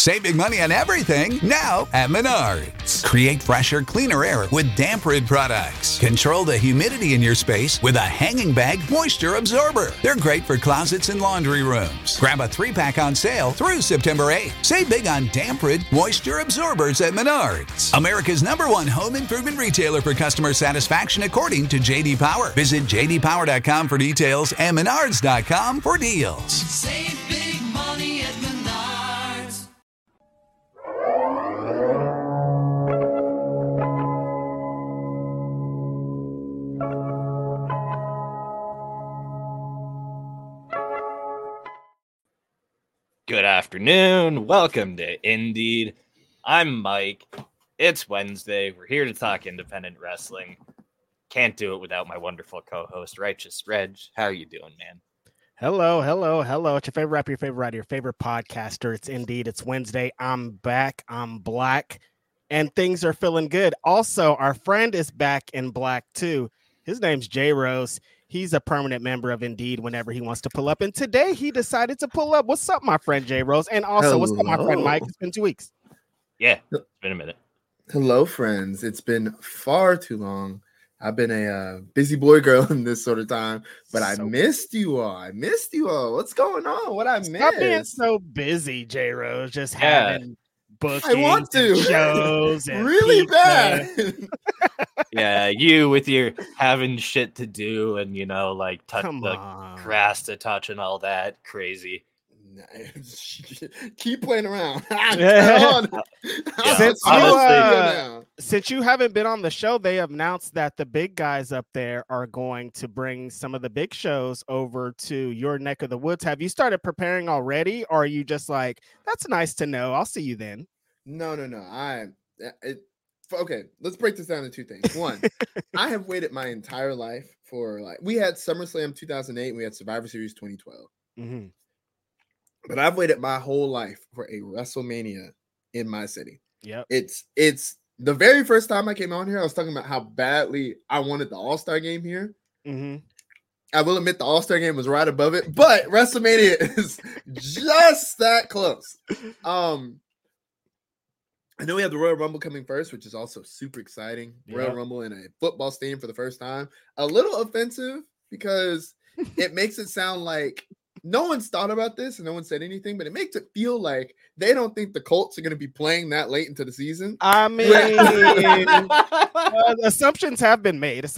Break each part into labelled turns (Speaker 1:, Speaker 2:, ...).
Speaker 1: Save big money on everything now at Menards. Create fresher, cleaner air with Damp Rid products. Control the humidity in your space with a hanging bag moisture absorber. They're great for closets and laundry rooms. Grab a 3-pack on sale through September 8th. Save big on Damp Rid moisture absorbers at Menards. America's #1 home improvement retailer for customer satisfaction according to J.D. Power. Visit jdpower.com for details and menards.com for deals.
Speaker 2: Save big money at Menards.
Speaker 3: Good afternoon. Welcome to Indeed. I'm Mike. It's Wednesday. We're here to talk independent wrestling. Can't do it without my wonderful co-host, Righteous Reg. How are you doing, man?
Speaker 4: Hello. It's your favorite rapper, your favorite writer, your favorite podcaster. It's Indeed. It's Wednesday. I'm back. I'm black. And things are feeling good. Also, our friend is back in black, too. His name's J Rose. He's a permanent member of Indeed whenever he wants to pull up. And today he decided to pull up. What's up, my friend J Rose? And also, What's up, my friend Mike? It's been 2 weeks.
Speaker 3: Yeah, it's been a minute.
Speaker 5: Hello, friends. It's been far too long. I've been a busy boy girl in this sort of time, but I missed you all. What's going on? What I missed?
Speaker 4: Stop being so busy, J Rose. Just having bookings,
Speaker 5: I want to
Speaker 4: shows, and
Speaker 5: really
Speaker 4: pizza.
Speaker 5: bad.
Speaker 3: Yeah, you with your having shit to do and, like touch
Speaker 4: Come
Speaker 3: the
Speaker 4: on.
Speaker 3: grass to touch and all that crazy.
Speaker 5: Keep playing around.
Speaker 4: Since you haven't been on the show, they announced that the big guys up there are going to bring some of the big shows over to your neck of the woods. Have you started preparing already, or are you just like, that's nice to know, I'll see you then?
Speaker 5: No. Okay, let's break this down into two things. One, I have waited my entire life for, we had SummerSlam 2008 and we had Survivor Series 2012.
Speaker 4: Mm-hmm.
Speaker 5: But I've waited my whole life for a WrestleMania in my city.
Speaker 4: Yep.
Speaker 5: It's the very first time I came on here, I was talking about how badly I wanted the All-Star game here.
Speaker 4: Mm-hmm.
Speaker 5: I will admit the All-Star game was right above it, but WrestleMania is just that close. I know we have the Royal Rumble coming first, which is also super exciting. Royal Rumble in a football stadium for the first time. A little offensive because it makes it sound like no one's thought about this and no one said anything, but it makes it feel like they don't think the Colts are going to be playing that late into the season.
Speaker 4: I mean, assumptions have been made.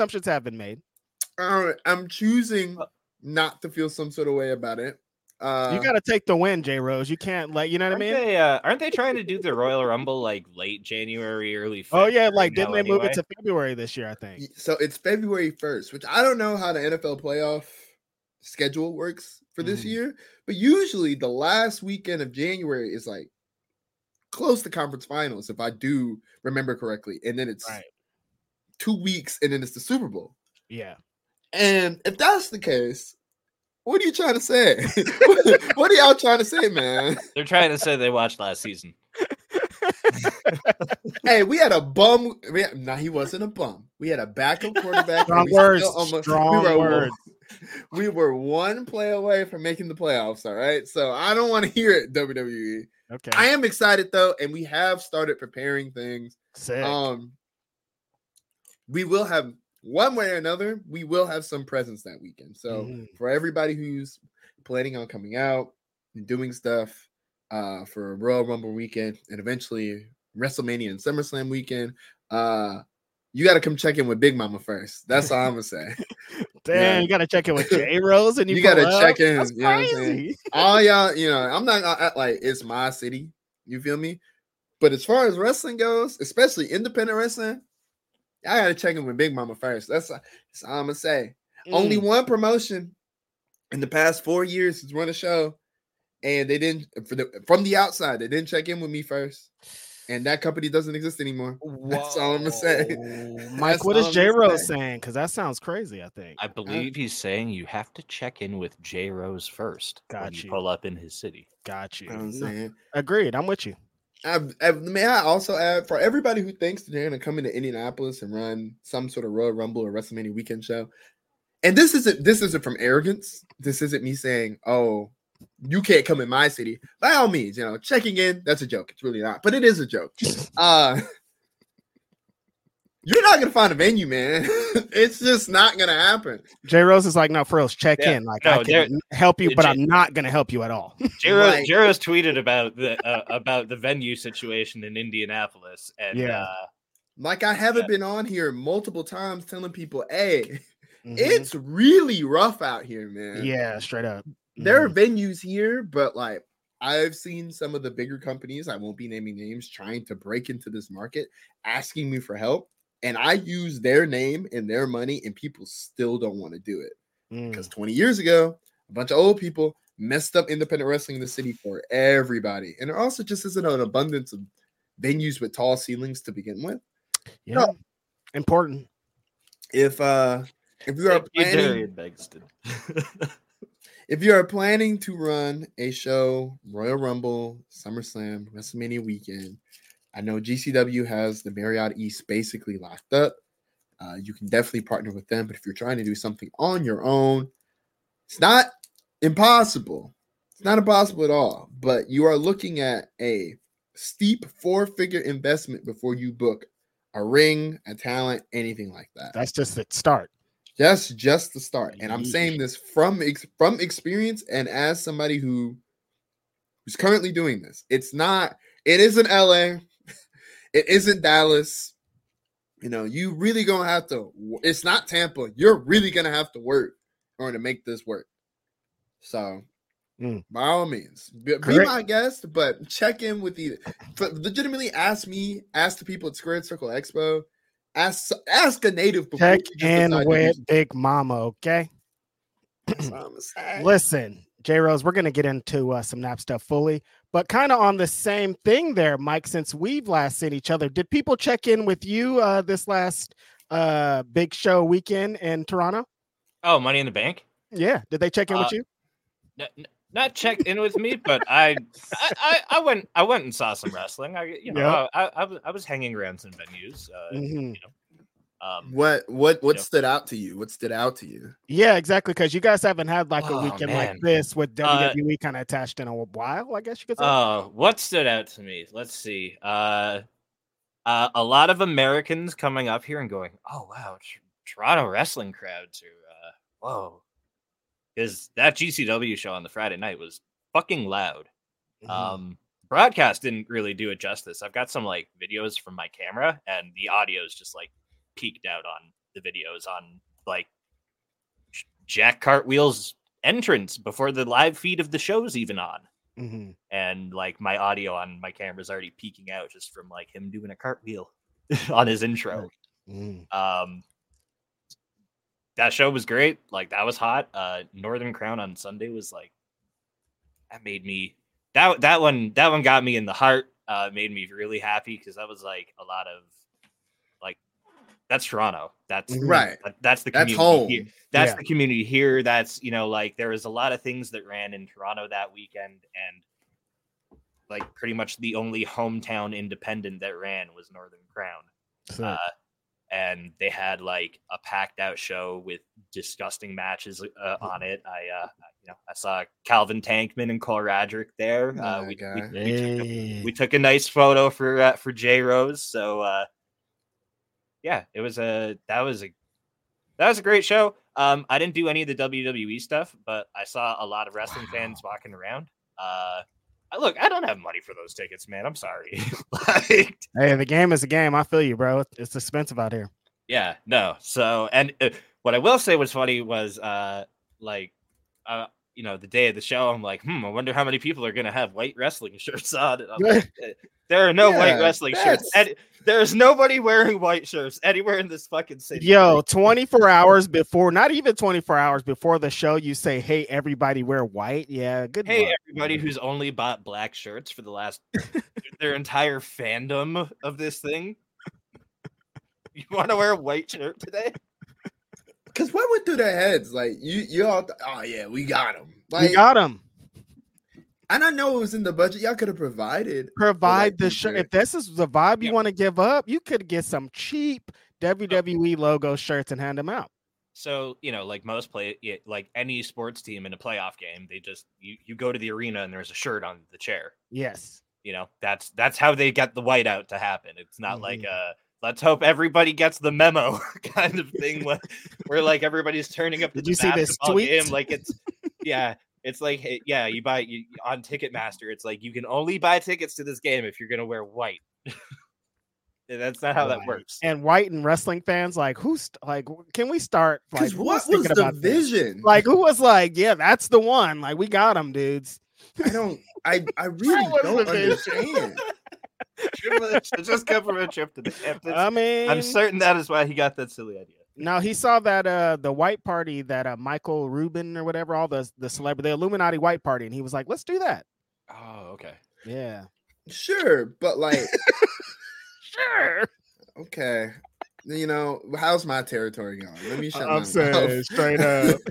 Speaker 5: I'm choosing not to feel some sort of way about it.
Speaker 4: You got to take the win, J Rose. You can't you know what I mean?
Speaker 3: Aren't they trying to do the Royal Rumble like late January, early February?
Speaker 4: Oh yeah, didn't they move it to February this year? I think
Speaker 5: so. It's February 1st, which I don't know how the NFL playoff schedule works for this year, but usually the last weekend of January is like close to conference finals, if I do remember correctly, and then it's 2 weeks, and then it's the Super Bowl.
Speaker 4: Yeah,
Speaker 5: and if that's the case. What are you trying to say? What are y'all trying to say, man?
Speaker 3: They're trying to say they watched last season.
Speaker 5: Hey, we had a bum. He wasn't a bum. We had a backup quarterback.
Speaker 4: Strong words.
Speaker 5: We were one play away from making the playoffs, all right? So I don't want to hear it, WWE.
Speaker 4: Okay.
Speaker 5: I am excited, though, and we have started preparing things.
Speaker 4: Sick.
Speaker 5: We will have... One way or another, we will have some presence that weekend. So for everybody who's planning on coming out and doing stuff for Royal Rumble weekend and eventually WrestleMania and SummerSlam weekend, you got to come check in with Big Mama first. That's all I'm going to say.
Speaker 4: Damn, you got to check in with J Rose and you got
Speaker 5: to check in.
Speaker 4: That's
Speaker 5: you know
Speaker 4: crazy.
Speaker 5: what I'm saying? All y'all, I'm not going to act like it's my city. You feel me? But as far as wrestling goes, especially independent wrestling, I gotta check in with Big Mama first. That's all I'm gonna say. Only one promotion in the past 4 years has run a show, and they didn't from the outside. They didn't check in with me first, and that company doesn't exist anymore. Whoa. That's all I'm gonna say.
Speaker 4: Mike, what is J Rose saying? Because that sounds crazy. I think
Speaker 3: I believe he's saying you have to check in with J Rose first. When you pull up in his city.
Speaker 4: Got you.
Speaker 5: I'm saying.
Speaker 4: Agreed. I'm with you.
Speaker 5: May I also add, for everybody who thinks that they're going to come into Indianapolis and run some sort of Royal Rumble or WrestleMania weekend show, and this isn't from arrogance. This isn't me saying, oh, you can't come in my city. By all means, checking in, that's a joke. It's really not, but it is a joke. You're not gonna find a venue, man. It's just not gonna happen.
Speaker 4: J Rose is like, no, for reals, check
Speaker 3: Yeah.
Speaker 4: in. Like,
Speaker 3: No,
Speaker 4: I can help you, but I'm not gonna help you at all.
Speaker 5: Right.
Speaker 3: Jaro's tweeted about the venue situation in Indianapolis, and
Speaker 4: Yeah.
Speaker 5: Like I haven't been on here multiple times telling people, hey,
Speaker 4: Mhm.
Speaker 5: it's really rough out here, man.
Speaker 4: Yeah, straight up.
Speaker 5: There are venues here, but like I've seen some of the bigger companies, I won't be naming names, trying to break into this market, asking me for help. And I use their name and their money, and people still don't want to do it.
Speaker 4: Mhm.
Speaker 5: Because 20 years ago, a bunch of old people messed up independent wrestling in the city for everybody. And there also just isn't an abundance of venues with tall ceilings to begin with.
Speaker 4: Yeah, important.
Speaker 5: If you are planning,
Speaker 3: Begston.
Speaker 5: if you are planning to run a show, Royal Rumble, SummerSlam, WrestleMania weekend, I know GCW has the Marriott East basically locked up. You can definitely partner with them, but if you're trying to do something on your own, it's not impossible. It's not impossible at all, but you are looking at a steep 4-figure investment before you book a ring, a talent, anything like that.
Speaker 4: That's just the start.
Speaker 5: That's just the start. And I'm saying this from experience and as somebody who's currently doing this. It isn't LA. It isn't Dallas. You really gonna have to. It's not Tampa. You're really gonna have to work in order to make this work. So, by all means, be my guest, but check in with legitimately ask the people at Squared Circle Expo. Ask a native.
Speaker 4: Check in with Big Mama, okay? Listen, J Rose, we're gonna get into some Nap stuff fully, but kind of on the same thing there, Mike. Since we've last seen each other, did people check in with you this last big show weekend in Toronto?
Speaker 3: Oh, Money in the Bank.
Speaker 4: Yeah, did they check in with you?
Speaker 3: Not checked in with me, but I went and saw some wrestling. I was hanging around some venues.
Speaker 5: What stood out to you? What stood out to you?
Speaker 4: Yeah, exactly. Because you guys haven't had like a weekend like this with WWE kind of attached in a while, I guess you could say.
Speaker 3: What stood out to me? Let's see. A lot of Americans coming up here and going, "Oh wow, Toronto wrestling crowds are whoa." Because that GCW show on the Friday night was fucking loud. Broadcast didn't really do it justice. I've got some like videos from my camera, and the audio is just like peaked out on the videos on like Jack Cartwheel's entrance before the live feed of the show's even on. And like my audio on my camera is already peaking out just from like him doing a cartwheel on his intro. That show was great. Like that was hot. Northern Crown on Sunday was like that made me that one got me in the heart. Made me really happy because that was like a lot of like that's Toronto. That's
Speaker 5: right.
Speaker 3: That's the community.
Speaker 5: That's home.
Speaker 3: Here. That's the community here. That's like there was a lot of things that ran in Toronto that weekend, and like pretty much the only hometown independent that ran was Northern Crown. And they had like a packed out show with disgusting matches on it. I saw Calvin Tankman and Cole Radrick there. We took a nice photo for J Rose. So that was a great show. I didn't do any of the WWE stuff, but I saw a lot of wrestling fans walking around. Look, I don't have money for those tickets, man. I'm sorry.
Speaker 4: Hey, the game is a game. I feel you, bro. It's expensive out here.
Speaker 3: Yeah, no. So, and what I will say was funny was, the day of the show, I'm like, I wonder how many people are gonna have white wrestling shirts on. And I'm like, there are no white wrestling shirts. There's nobody wearing white shirts anywhere in this fucking city.
Speaker 4: Yo, 24 hours before, not even 24 hours before the show, you say, "Hey, everybody, wear white." Yeah, good.
Speaker 3: Hey,
Speaker 4: luck.
Speaker 3: Everybody who's only bought black shirts for the last their entire fandom of this thing. You want to wear a white shirt today?
Speaker 5: Because what went through their heads? Like you all. Oh yeah, we got him. Like,
Speaker 4: we got him.
Speaker 5: And I know it was in the budget. Y'all could have provided
Speaker 4: the shirt. If this is the vibe you want to give up, you could get some cheap WWE logo shirts and hand them out.
Speaker 3: So, like like any sports team in a playoff game, they just you go to the arena and there's a shirt on the chair.
Speaker 4: Yes.
Speaker 3: That's how they get the whiteout to happen. It's not like
Speaker 4: Mhm.
Speaker 3: let's hope everybody gets the memo kind of thing where like everybody's turning up to
Speaker 4: Did
Speaker 3: the
Speaker 4: you see this
Speaker 3: basketball game.
Speaker 4: tweet?
Speaker 3: Like it's like, hey, yeah, you on Ticketmaster. It's like you can only buy tickets to this game if you're gonna wear white. That's not how that
Speaker 4: Right.
Speaker 3: works.
Speaker 4: And white and wrestling fans, like, can we start? Like,
Speaker 5: Because
Speaker 4: who
Speaker 5: what was
Speaker 4: thinking
Speaker 5: the
Speaker 4: about this?
Speaker 5: vision?
Speaker 4: Like, who was like, yeah, that's the one. Like, we got them, dudes.
Speaker 5: I really
Speaker 4: was
Speaker 5: don't
Speaker 4: the vision.
Speaker 5: understand.
Speaker 3: It just come from a trip to the Hamptons.
Speaker 4: I mean,
Speaker 3: I'm certain that is why he got that silly idea.
Speaker 4: no, he saw that the white party that Michael Rubin or whatever, all the celebrity, the Illuminati white party, and he was like, let's do that.
Speaker 3: Oh, okay.
Speaker 4: Yeah.
Speaker 5: Sure, but like,
Speaker 4: Sure.
Speaker 5: okay, how's my territory going? Let me shut my
Speaker 4: I'm saying
Speaker 5: mouth.
Speaker 4: straight up.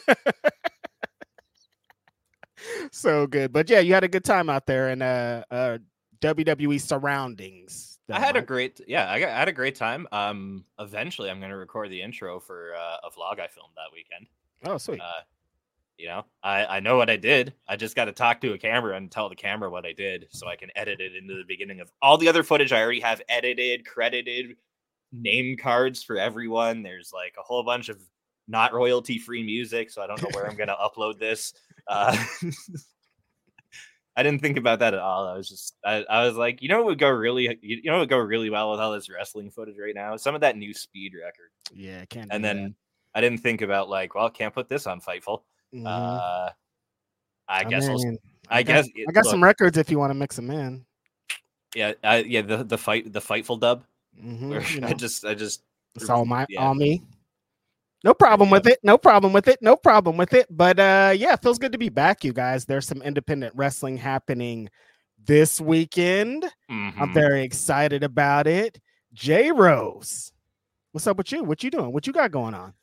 Speaker 4: So good. But yeah, you had a good time out there in WWE surroundings.
Speaker 3: I had I had a great time. Eventually I'm going to record the intro for a vlog I filmed that weekend.
Speaker 4: Oh, sweet.
Speaker 3: I know what I did. I just got to talk to a camera and tell the camera what I did so I can edit it into the beginning of all the other footage. I already have edited, credited, name cards for everyone. There's like a whole bunch of not royalty free music, so I don't know where I'm going to upload this. I didn't think about that at all. I was just, I was like, what would go really well with all this wrestling footage right now? Some of that new speed record.
Speaker 4: Yeah, can't.
Speaker 3: And then I didn't think about like, well, can't put this on Fightful. I guess
Speaker 4: I got some records if you want to mix them in.
Speaker 3: Yeah, the Fightful dub. Where I just
Speaker 4: it's all me. No problem with it. No problem with it. No problem with it. But yeah, it feels good to be back, you guys. There's some independent wrestling happening this weekend. I'm very excited about it. J Rose, what's up with you? What you doing? What you got going on?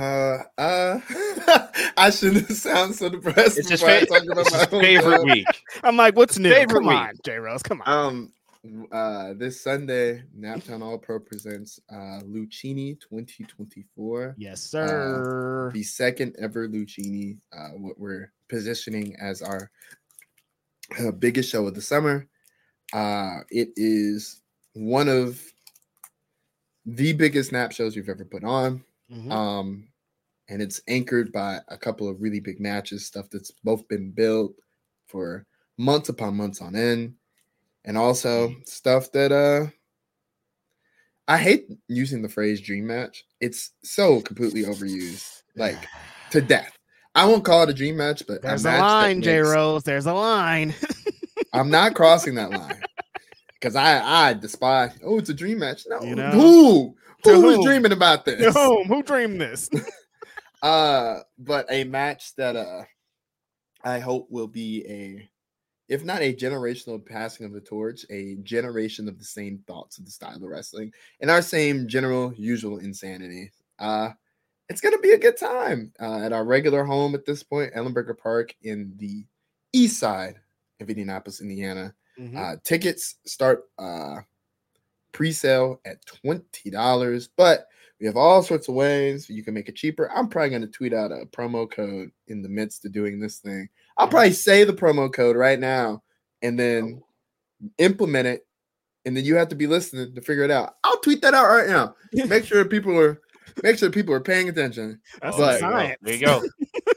Speaker 5: I shouldn't sound so depressed.
Speaker 3: It's his favorite week.
Speaker 4: I'm like, what's new?
Speaker 3: Favorite
Speaker 4: Come on, J Rose. Come on.
Speaker 5: This Sunday, Naptown All Pro presents Lucchini 2024.
Speaker 4: Yes, sir.
Speaker 5: The second ever Lucchini. What we're positioning as our biggest show of the summer. It is one of the biggest Nap shows we've ever put on. And it's anchored by a couple of really big matches, stuff that's both been built for months upon months on end. And also stuff that I hate using the phrase dream match. It's so completely overused, like to death. I won't call it a dream match, but
Speaker 4: there's a line, J Rose. There's a line.
Speaker 5: I'm not crossing that line because I despise. Oh, it's a dream match. No, who's dreaming about this?
Speaker 4: Who dreamed this?
Speaker 5: But a match that I hope will be if not a generational passing of the torch, a generation of the same thoughts of the style of wrestling and our same general usual insanity. It's going to be a good time at our regular home at this point, Ellenberger Park in the east side of Indianapolis, Indiana. Tickets start pre-sale at $20, but we have all sorts of ways you can make it cheaper. I'm probably going to tweet out a promo code in the midst of doing this thing. I'll probably say the promo code right now and then implement it. And then you have to be listening to figure it out. I'll tweet that out right now. Make sure people are paying attention.
Speaker 4: That's science.
Speaker 3: There you go.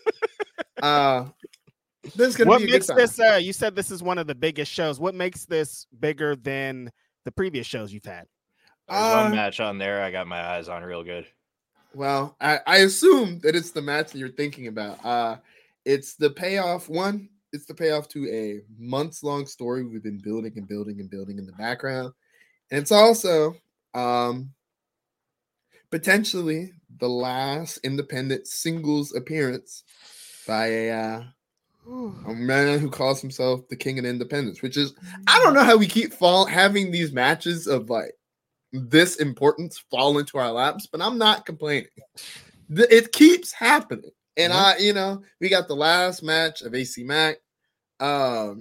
Speaker 5: This is gonna be a good time.
Speaker 4: This? You said this is one of the biggest shows. What makes this bigger than the previous shows you've had?
Speaker 3: There's one match on there I got my eyes on real good.
Speaker 5: Well, I assume that it's the match that you're thinking about. It's the payoff one. It's the payoff to a months-long story we've been building and building and building in the background. And it's also potentially the last independent singles appearance by a man who calls himself the King of Independence, which is, I don't know how we keep having these matches of like this importance fall into our laps, but I'm not complaining. It keeps happening. And we got the last match of AC Mack. There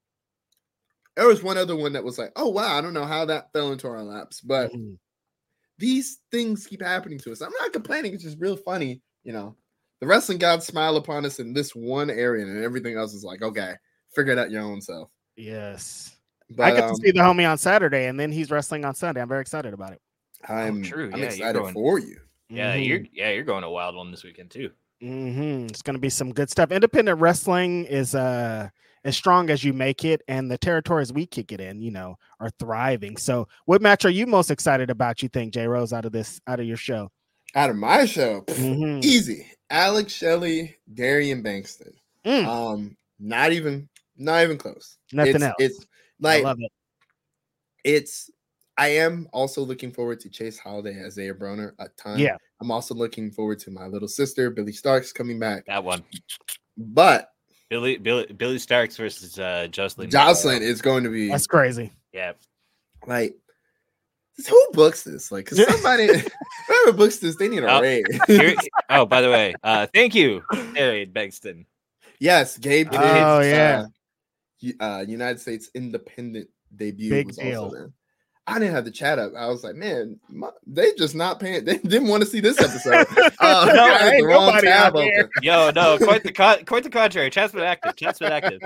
Speaker 5: was one other one that was like, oh wow, I don't know how that fell into our laps, but these things keep happening to us. I'm not complaining. It's just real funny. The wrestling gods smile upon us in this one area, and everything else is like, okay, figure it out your own self.
Speaker 4: Yes.
Speaker 5: But
Speaker 4: I get to see the homie on Saturday, and then he's wrestling on Sunday. I'm very excited about it.
Speaker 5: I'm
Speaker 3: true.
Speaker 5: I'm
Speaker 3: Yeah,
Speaker 5: excited for you.
Speaker 3: Yeah,
Speaker 4: Mhm.
Speaker 3: you're going to Wild One this weekend too.
Speaker 4: It's going to be some good stuff. Independent wrestling is as strong as you make it, and the territories we kick it in, are thriving. So, what match are you most excited about? You think, J Rose, out of your show?
Speaker 5: Out of my show,
Speaker 4: Mhm.
Speaker 5: easy. Alex Shelley, Darian Bankston. Not even close.
Speaker 4: Nothing else.
Speaker 5: It's
Speaker 4: I
Speaker 5: like
Speaker 4: love it.
Speaker 5: I am also looking forward to Chase Holiday as Isaiah Broner a ton.
Speaker 4: Yeah.
Speaker 5: I'm also looking forward to my little sister, Billy Starks, coming back.
Speaker 3: That one.
Speaker 5: But
Speaker 3: Billy Starks versus Jocelyn.
Speaker 5: Jocelyn is going to be
Speaker 4: That's crazy.
Speaker 3: Yeah.
Speaker 5: like, who books this? Like, 'cause somebody whoever books this, they need a raid.
Speaker 3: By the way, thank you, Darian Bankston.
Speaker 5: Yes, Gabe.
Speaker 4: Oh,
Speaker 5: Kidd's, United States independent debut
Speaker 4: Big
Speaker 5: was
Speaker 4: deal.
Speaker 5: also there. I didn't have the chat up. I was like, man, they just not paying. They didn't want to see this episode. I had the wrong
Speaker 4: nobody
Speaker 5: tab
Speaker 4: out here.
Speaker 5: open.
Speaker 3: Yo, no, quite the contrary. Chat's been active.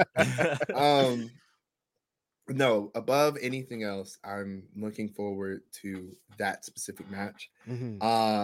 Speaker 5: No, above anything else, I'm looking forward to that specific match.
Speaker 4: Mhm.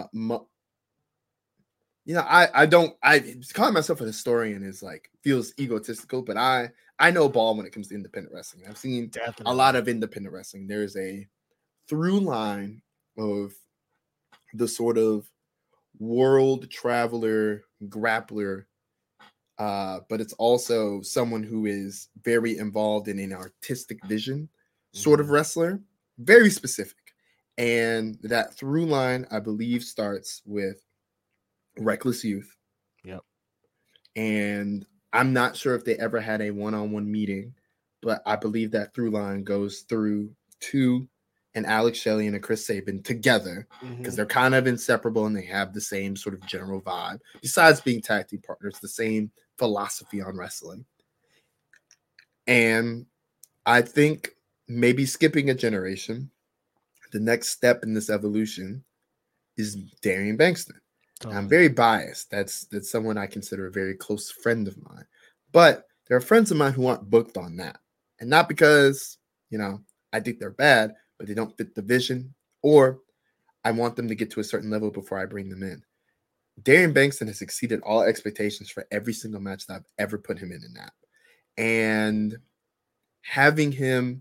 Speaker 5: I calling myself a historian is like feels egotistical, but I know ball when it comes to independent wrestling. I've seen
Speaker 4: Definitely.
Speaker 5: a lot of independent wrestling. There's a through line of the sort of world traveler grappler, but it's also someone who is very involved in an artistic vision sort of wrestler, very specific. And that through line, I believe, starts with Reckless Youth.
Speaker 4: Yep.
Speaker 5: And I'm not sure if they ever had a one-on-one meeting, but I believe that through line goes through to an Alex Shelley and a Chris Sabin together because they're kind of inseparable and they have the same sort of general vibe. Besides being tag team partners, the same philosophy on wrestling. And I think maybe skipping a generation, the next step in this evolution is Darian Bankston.
Speaker 4: Totally.
Speaker 5: I'm very biased. That's someone I consider a very close friend of mine. But there are friends of mine who aren't booked on that. And not because, I think they're bad, but they don't fit the vision, or I want them to get to a certain level before I bring them in. Darian Bankston has exceeded all expectations for every single match that I've ever put him in that. And having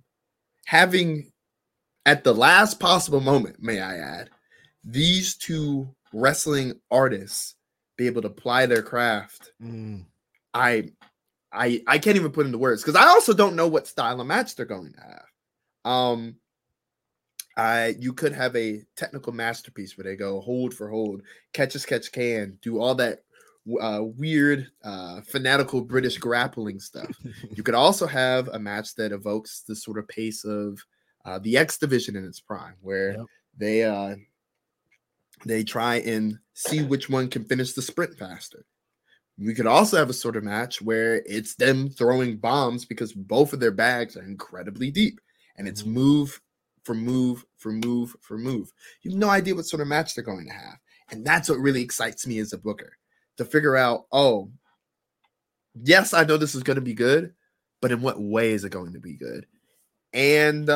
Speaker 5: at the last possible moment, may I add, these two wrestling artists be able to apply their craft. I can't even put into words because I also don't know what style of match they're going to have. You could have a technical masterpiece where they go hold for hold, catch as catch can, do all that weird fanatical British grappling stuff. You could also have a match that evokes the sort of pace of the X Division in its prime, where they try and see which one can finish the sprint faster. We could also have a sort of match where it's them throwing bombs because both of their bags are incredibly deep, and it's move for move for move for move. You have no idea what sort of match they're going to have. And that's what really excites me as a booker, to figure out, yes, I know this is going to be good, but in what way is it going to be good? And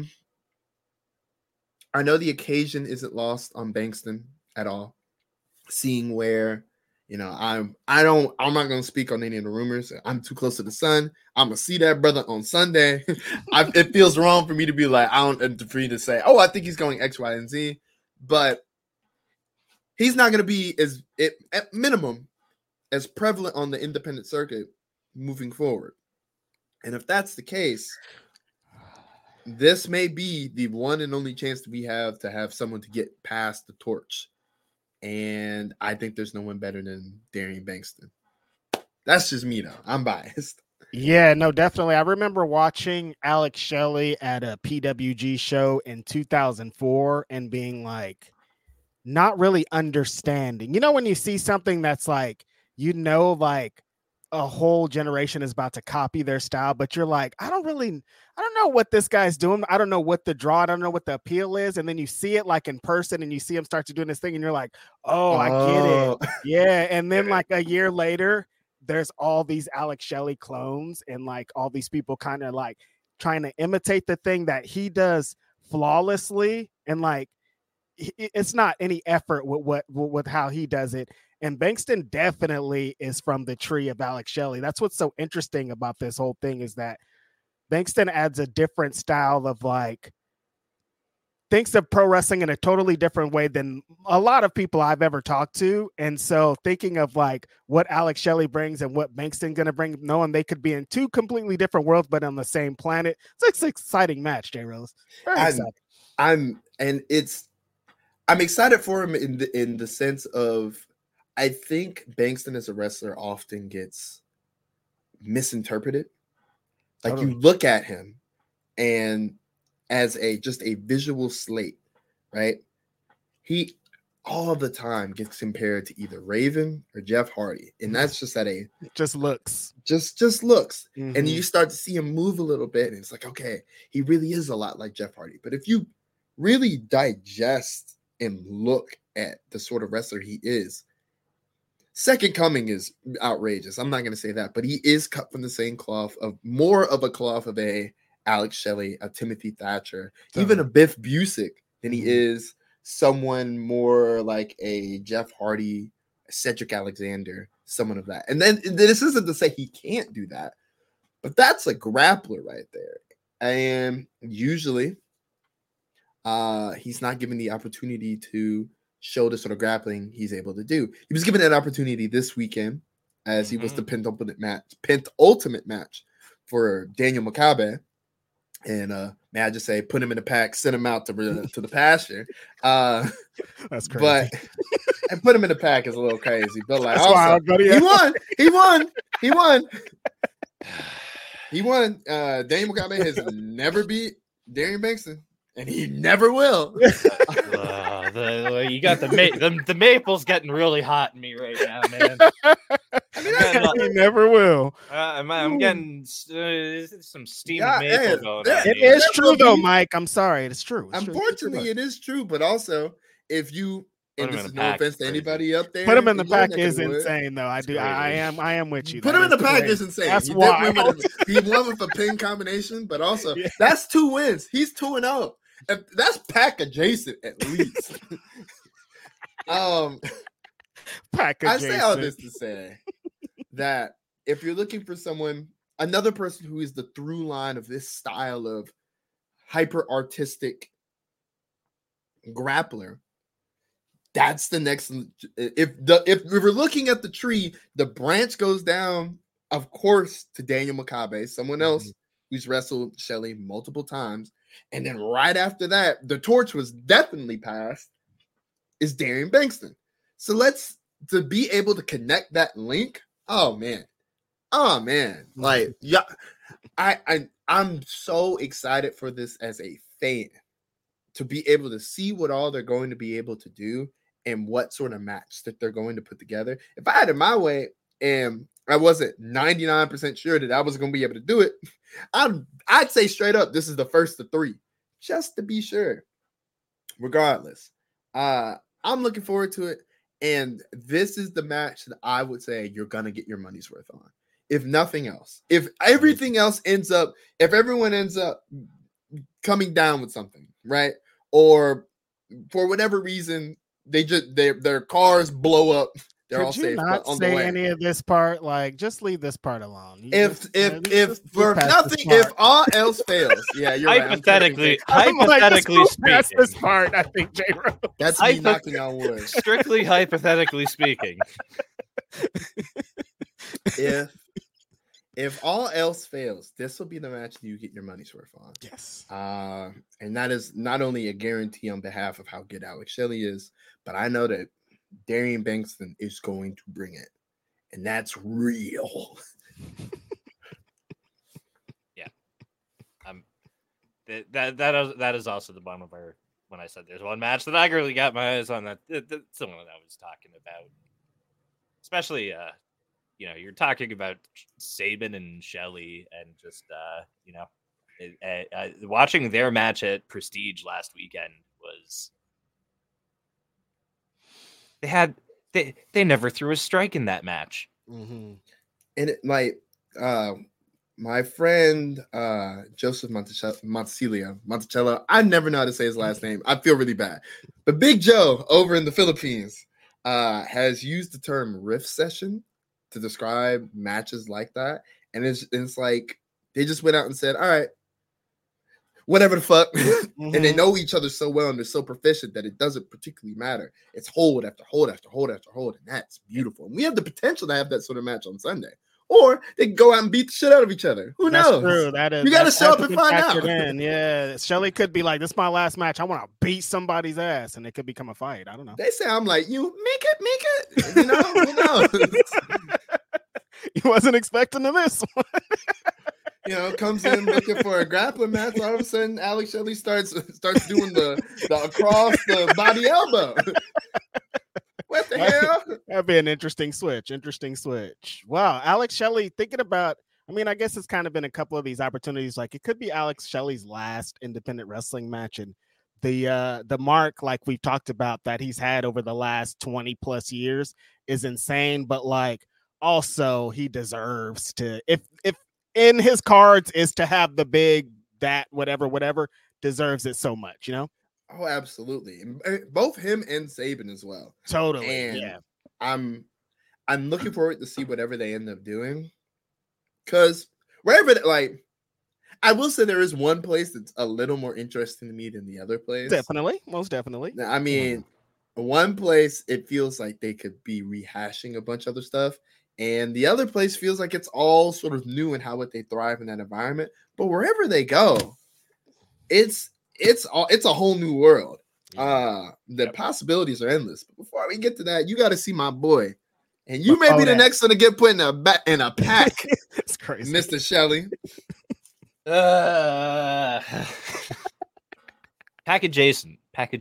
Speaker 5: I know the occasion isn't lost on Bankston at all. Seeing where, I'm not going to speak on any of the rumors. I'm too close to the sun. I'm going to see that brother on Sunday. It feels wrong for me to be like, for you to say, I think he's going X, Y, and Z. But he's not going to be at minimum as prevalent on the independent circuit moving forward. And if that's the case, this may be the one and only chance that we have to have someone to get past the torch. And I think there's no one better than Darian Bankston. That's just me, though. I'm biased.
Speaker 4: Yeah, no, definitely. I remember watching Alex Shelley at a PWG show in 2004 and being like, not really understanding. When you see something that's like, like a whole generation is about to copy their style, but you're like, I don't know what this guy's doing. I don't know what the draw, I don't know what the appeal is. And then you see it like in person and you see him start to do this thing and you're like, oh, I get it. Yeah. And then like a year later, there's all these Alex Shelley clones and like all these people kind of like trying to imitate the thing that he does flawlessly. And like, it's not any effort with how he does it. And Bankston definitely is from the tree of Alex Shelley. That's what's so interesting about this whole thing is that Bankston adds a different style of like, thinks of pro wrestling in a totally different way than a lot of people I've ever talked to. And so thinking of like what Alex Shelley brings and what Bankston going to bring, knowing they could be in two completely different worlds, but on the same planet. It's an exciting match, J Rose. Very exciting.
Speaker 5: I'm excited for him in the sense of, I think Bankston as a wrestler often gets misinterpreted. Like you look at him and as just a visual slate, right? He all the time gets compared to either Raven or Jeff Hardy. And that's just
Speaker 4: just looks.
Speaker 5: Just looks. Mm-hmm. And you start to see him move a little bit. And it's like, okay, he really is a lot like Jeff Hardy. But if you really digest and look at the sort of wrestler he is, Second Coming is outrageous. I'm not going to say that, but he is cut from the same cloth of more of a cloth of a Alex Shelley, a Timothy Thatcher, even a Biff Busick than he is someone more like a Jeff Hardy, a Cedric Alexander, someone of that. And then this isn't to say he can't do that, but that's a grappler right there. And usually he's not given the opportunity to show the sort of grappling he's able to do. He was given that opportunity this weekend as he was the penultimate match for Daniel Makabe. And may I just say, put him in the pack, send him out to the pasture.
Speaker 4: That's crazy.
Speaker 5: But and put him in the pack is a little crazy. But like,
Speaker 4: that's wild, buddy.
Speaker 5: He won. Daniel Makabe has never beat Darian Bankston, and he never will.
Speaker 3: You got the maple's getting really hot in me right now, man.
Speaker 4: He never will.
Speaker 3: I'm getting some steamed maple going on.
Speaker 4: It is true, though, Mike. I'm sorry. It's true.
Speaker 5: Unfortunately, it is true. But also, if you, and this is no offense to anybody up there,
Speaker 4: put him in the pack is insane, though. I am with you.
Speaker 5: Put him in the pack is insane.
Speaker 4: That's why
Speaker 5: he won with a pin combination, but also that's 2 wins. He's 2-0. That's pack adjacent at least.
Speaker 4: Pack adjacent.
Speaker 5: I say all this to say that if you're looking for another person who is the through line of this style of hyper artistic grappler, that's the next. If we're looking at the tree, the branch goes down, of course, to Daniel Makabe, someone else who's wrestled Shelley multiple times. And then right after that, the torch was definitely passed, is Darian Bankston. So to be able to connect that link, oh man. Like, yeah, I'm so excited for this as a fan to be able to see what all they're going to be able to do and what sort of match that they're going to put together. If I had it my way and I wasn't 99% sure that I was going to be able to do it, I'd say straight up, this is the first of 3, just to be sure. Regardless, I'm looking forward to it, and this is the match that I would say you're going to get your money's worth on. If nothing else, if everyone ends up coming down with something, right? Or for whatever reason, their cars blow up. They're all safe
Speaker 4: not
Speaker 5: on
Speaker 4: say
Speaker 5: the way.
Speaker 4: Any of this part, like just leave this part alone.
Speaker 5: If all else fails, yeah, you're
Speaker 3: hypothetically
Speaker 4: speaking. That's this
Speaker 3: speaking.
Speaker 4: part, I think, J. Rose.
Speaker 5: That's me knocking on wood.
Speaker 3: Strictly hypothetically speaking.
Speaker 5: If all else fails, this will be the match that you get your money's worth on.
Speaker 4: Yes.
Speaker 5: And that is not only a guarantee on behalf of how good Alex Shelley is, but I know that Darian Bankston is going to bring it, and that's real.
Speaker 3: Yeah, that is also the bottom of our. When I said there's one match that I really got my eyes on, that's the one that I was talking about, especially you're talking about Sabin and Shelley, and just watching their match at Prestige last weekend was they never threw a strike in that match.
Speaker 4: Mm-hmm.
Speaker 5: And my friend Joseph Monticello, I never know how to say his last name. I feel really bad. But Big Joe over in the Philippines has used the term riff session to describe matches like that. And it's like they just went out and said, all right, whatever the fuck.
Speaker 4: Mm-hmm.
Speaker 5: And they know each other so well and they're so proficient that it doesn't particularly matter. It's hold after hold after hold after hold. And that's beautiful. And we have the potential to have that sort of match on Sunday. Or they can go out and beat the shit out of each other. Who
Speaker 4: That's
Speaker 5: knows?
Speaker 4: true. That is.
Speaker 5: You got to show up and find out.
Speaker 4: Yeah, Shelley could be like, "This is my last match. I want to beat somebody's ass," and it could become a fight. I don't know.
Speaker 5: They say I'm like, you make it. You know, who knows?
Speaker 4: You wasn't expecting to miss one.
Speaker 5: Comes in looking for a grappling match. All of a sudden, Alex Shelley starts doing the across the body elbow. What the hell?
Speaker 4: That'd be an interesting switch. Wow, Alex Shelley, thinking about, I guess it's kind of been a couple of these opportunities. Like it could be Alex Shelley's last independent wrestling match, and the mark, like we've talked about, that he's had over the last 20 plus years is insane. But like also he deserves to, if in his cards is to have the big, that whatever, deserves it so much,
Speaker 5: Oh, absolutely. And both him and Sabin as well.
Speaker 4: Totally.
Speaker 5: And
Speaker 4: yeah.
Speaker 5: I'm looking forward to see whatever they end up doing. Because wherever, I will say there is one place that's a little more interesting to me than the other place.
Speaker 4: Definitely. Most definitely.
Speaker 5: I mean, one place, it feels like they could be rehashing a bunch of other stuff. And the other place feels like it's all sort of new and how would they thrive in that environment. But wherever they go, it's a whole new world. The possibilities are endless. But before we get to that, you got to see my boy, and you may be the next one to get put in a pack.
Speaker 4: It's crazy,
Speaker 5: Mr. Shelley.
Speaker 3: Pack adjacent.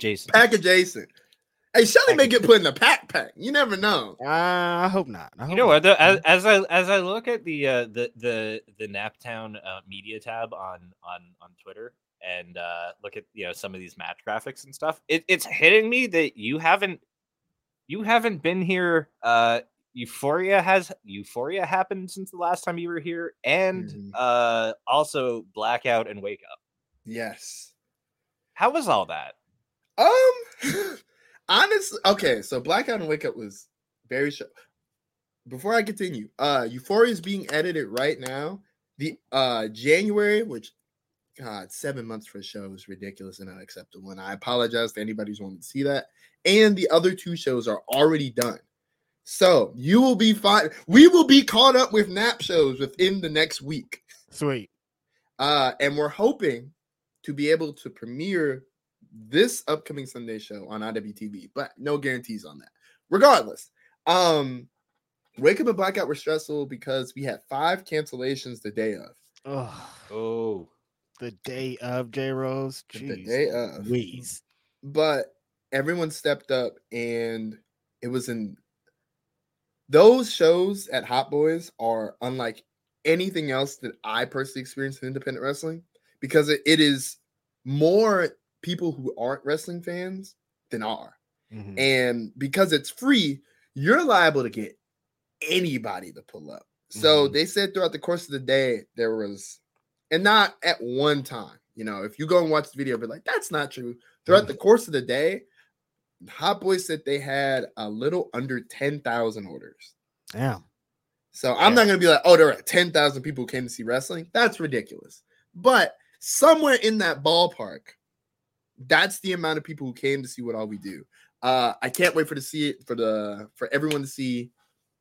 Speaker 5: Hey, Shelley may get put in a pack. You never know.
Speaker 4: I hope not.
Speaker 3: What? As I look at the Naptown media tab on Twitter, and look at some of these match graphics and stuff, it's hitting me that you haven't been here. Euphoria happened since the last time you were here, and also Blackout and Wake Up.
Speaker 5: Yes.
Speaker 3: How was all that?
Speaker 5: Honestly, okay, so Blackout and Wake Up was very short. Before I continue, Euphoria is being edited right now. The January, which, God, 7 months for a show is ridiculous and unacceptable. And I apologize to anybody who's wanting to see that. And the other two shows are already done. So you will be fine. We will be caught up with Nap shows within the next week.
Speaker 4: Sweet.
Speaker 5: And we're hoping to be able to premiere this upcoming Sunday show on IWTV, but no guarantees on that. Regardless, Wake Up and Blackout were stressful because we had 5 cancellations the day of.
Speaker 3: Oh.
Speaker 4: The day of, J Rose.
Speaker 5: The day of.
Speaker 4: Please.
Speaker 5: But everyone stepped up, and it was in those shows at Hot Boys are unlike anything else that I personally experienced in independent wrestling, because it is more people who aren't wrestling fans than are.
Speaker 4: Mm-hmm.
Speaker 5: And because it's free, you're liable to get anybody to pull up. So they said throughout the course of the day, there was, and not at one time, if you go and watch the video, but like, that's not true. Throughout the course of the day, Hot Boys said they had a little under 10,000 orders.
Speaker 4: Yeah.
Speaker 5: So I'm not going to be like, oh, there are 10,000 people who came to see wrestling. That's ridiculous. But somewhere in that ballpark, that's the amount of people who came to see what all we do. I can't wait for everyone to see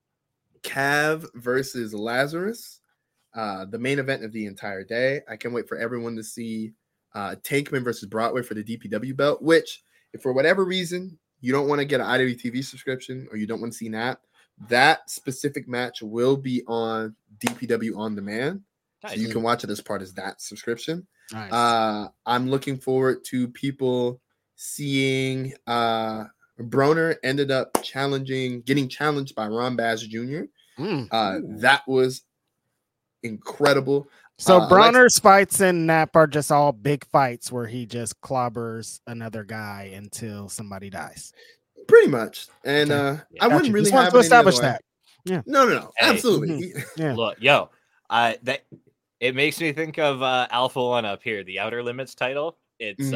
Speaker 5: Cav versus Lazarus, the main event of the entire day. I can't wait for everyone to see Tankman versus Broadway for the DPW belt, which, if for whatever reason you don't want to get an IWTV subscription or you don't want to see that specific match will be on DPW on demand. Nice. So you can watch it as part of that subscription. Nice. I'm looking forward to people seeing Broner ended up getting challenged by Ron Bass Jr. That was incredible.
Speaker 4: So Bronner's fights in Nap are just all big fights where he just clobbers another guy until somebody dies.
Speaker 5: Pretty much. And
Speaker 4: Okay.
Speaker 5: I wouldn't really
Speaker 4: just want
Speaker 5: have
Speaker 4: to
Speaker 5: it any other
Speaker 4: establish
Speaker 5: way.
Speaker 4: that. Yeah.
Speaker 5: No.
Speaker 3: Hey.
Speaker 5: Absolutely.
Speaker 4: Yeah.
Speaker 3: Look, it makes me think of Alpha One up here, the Outer Limits title. It's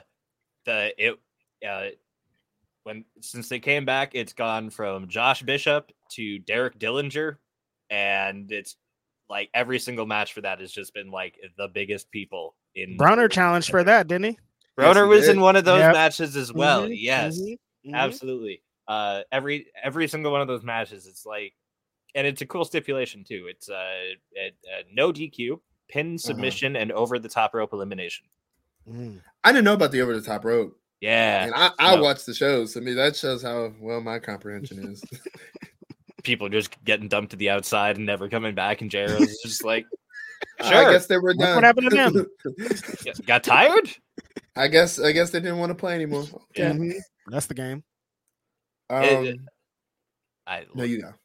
Speaker 3: since they came back, it's gone from Josh Bishop to Derek Dillinger, and it's like every single match for that has just been like the biggest people in.
Speaker 4: Bronner challenged for that, didn't he?
Speaker 3: Broner
Speaker 5: Yes, he
Speaker 3: was
Speaker 5: did.
Speaker 3: in one of those
Speaker 4: Yep.
Speaker 3: matches as well.
Speaker 4: Mhm,
Speaker 3: Yes,
Speaker 4: mhm.
Speaker 3: absolutely. Every single one of those matches, it's like, and it's a cool stipulation too. It's no DQ, pin, submission, and over the top rope elimination.
Speaker 4: Mhm.
Speaker 5: I didn't know about the over the top rope.
Speaker 3: Yeah,
Speaker 5: And I
Speaker 3: so
Speaker 5: watched the shows. I mean, that shows how well my comprehension is.
Speaker 3: people just getting dumped to the outside and never coming back, and JR's just like, sure,
Speaker 5: I guess they were
Speaker 4: That's
Speaker 5: done.
Speaker 4: what happened to them.
Speaker 3: got tired.
Speaker 5: I guess they didn't want to play anymore. Okay.
Speaker 4: Mhm. That's the game.
Speaker 3: I
Speaker 5: No, you know.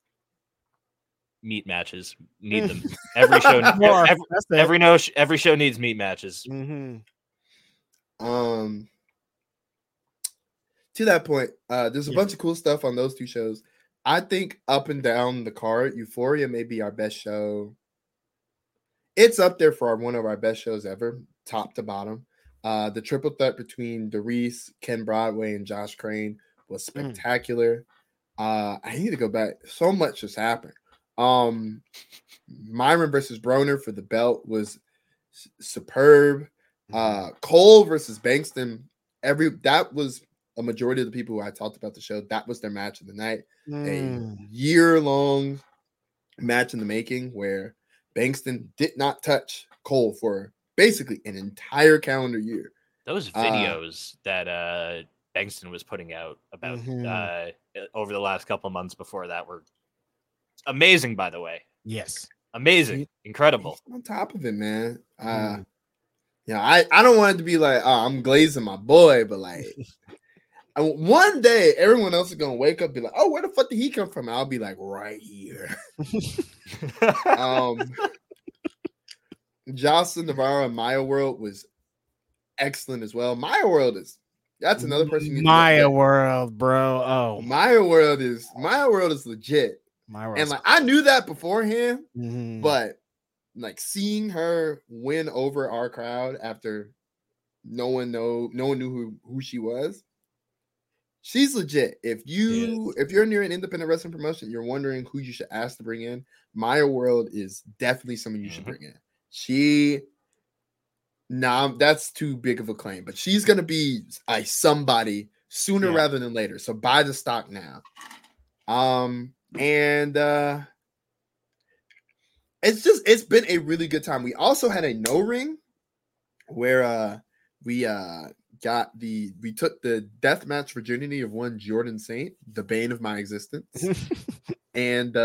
Speaker 3: meat matches need them. Every show,
Speaker 4: More. That's it.
Speaker 3: every show needs meat matches.
Speaker 4: Mhm.
Speaker 5: To that point, there's a bunch of cool stuff on those two shows. I think up and down the card, Euphoria may be our best show. It's up there for one of our best shows ever, top to bottom. The triple threat between Darius, Ken Broadway, and Josh Crane was spectacular. I need to go back. So much has happened. Myron versus Broner for the belt was superb. Cole versus Bankston. That was a majority of the people who I talked about the show. That was their match of the night. A year-long match in the making where Bankston did not touch Cole for basically an entire calendar year.
Speaker 3: Those videos that Bankston was putting out about over the last couple of months before that were amazing, by the way.
Speaker 4: Yes.
Speaker 3: Amazing. Incredible.
Speaker 5: He's on top of it, man. I don't want it to be like, oh, I'm glazing my boy, but like one day everyone else is gonna wake up and be like, oh, where the fuck did he come from? And I'll be like, right here. Jocelyn Navarro and Maya World was excellent as well. Maya World that's another person. You need to
Speaker 4: Maya
Speaker 5: look at.
Speaker 4: World, bro. Oh,
Speaker 5: Maya World is legit.
Speaker 4: Maya World.
Speaker 5: And like I knew that beforehand,
Speaker 4: Mhm.
Speaker 5: but like seeing her win over our crowd after no one knew who she was. She's legit. If you're near an independent wrestling promotion, you're wondering who you should ask to bring in. Maya World is definitely someone you should bring in. That's too big of a claim, but she's gonna be a somebody sooner rather than later. So buy the stock now. It's been a really good time. We also had a no ring where we took the death match virginity of one Jordan Saint, the bane of my existence, and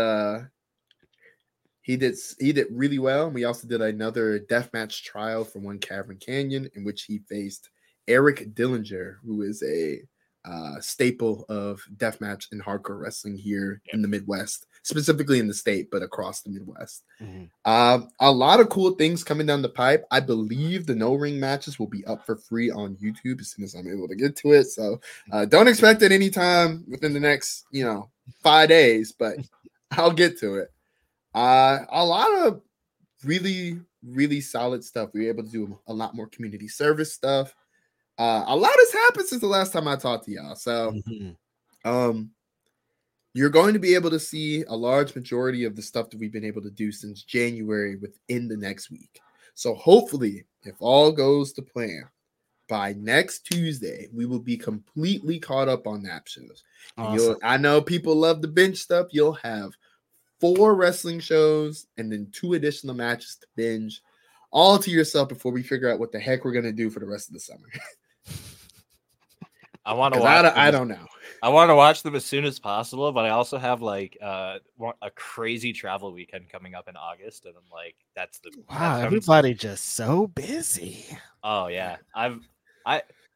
Speaker 5: he did really well. We also did another death match trial for one Cavern Canyon in which he faced Eric Dillinger, who is a staple of deathmatch and hardcore wrestling here in the Midwest, specifically in the state, but across the Midwest. A lot of cool things coming down the pipe. I believe the no ring matches will be up for free on YouTube as soon as I'm able to get to it. So don't expect it anytime within the next 5 days, but I'll get to it. A lot of really, really solid stuff. We were able to do a lot more community service stuff. A lot has happened since the last time I talked to y'all. So you're going to be able to see a large majority of the stuff that we've been able to do since January within the next week. So hopefully, if all goes to plan, by next Tuesday, we will be completely caught up on nap shows.
Speaker 4: Awesome.
Speaker 5: I know people love the bench stuff. You'll have 4 wrestling shows and then 2 additional matches to binge all to yourself before we figure out what the heck we're going to do for the rest of the summer.
Speaker 3: I want to watch.
Speaker 5: I don't know.
Speaker 3: I want to watch them as soon as possible, but I also have like a crazy travel weekend coming up in August, and I'm like, that's the
Speaker 4: wow. Everybody just so busy.
Speaker 3: Oh yeah, I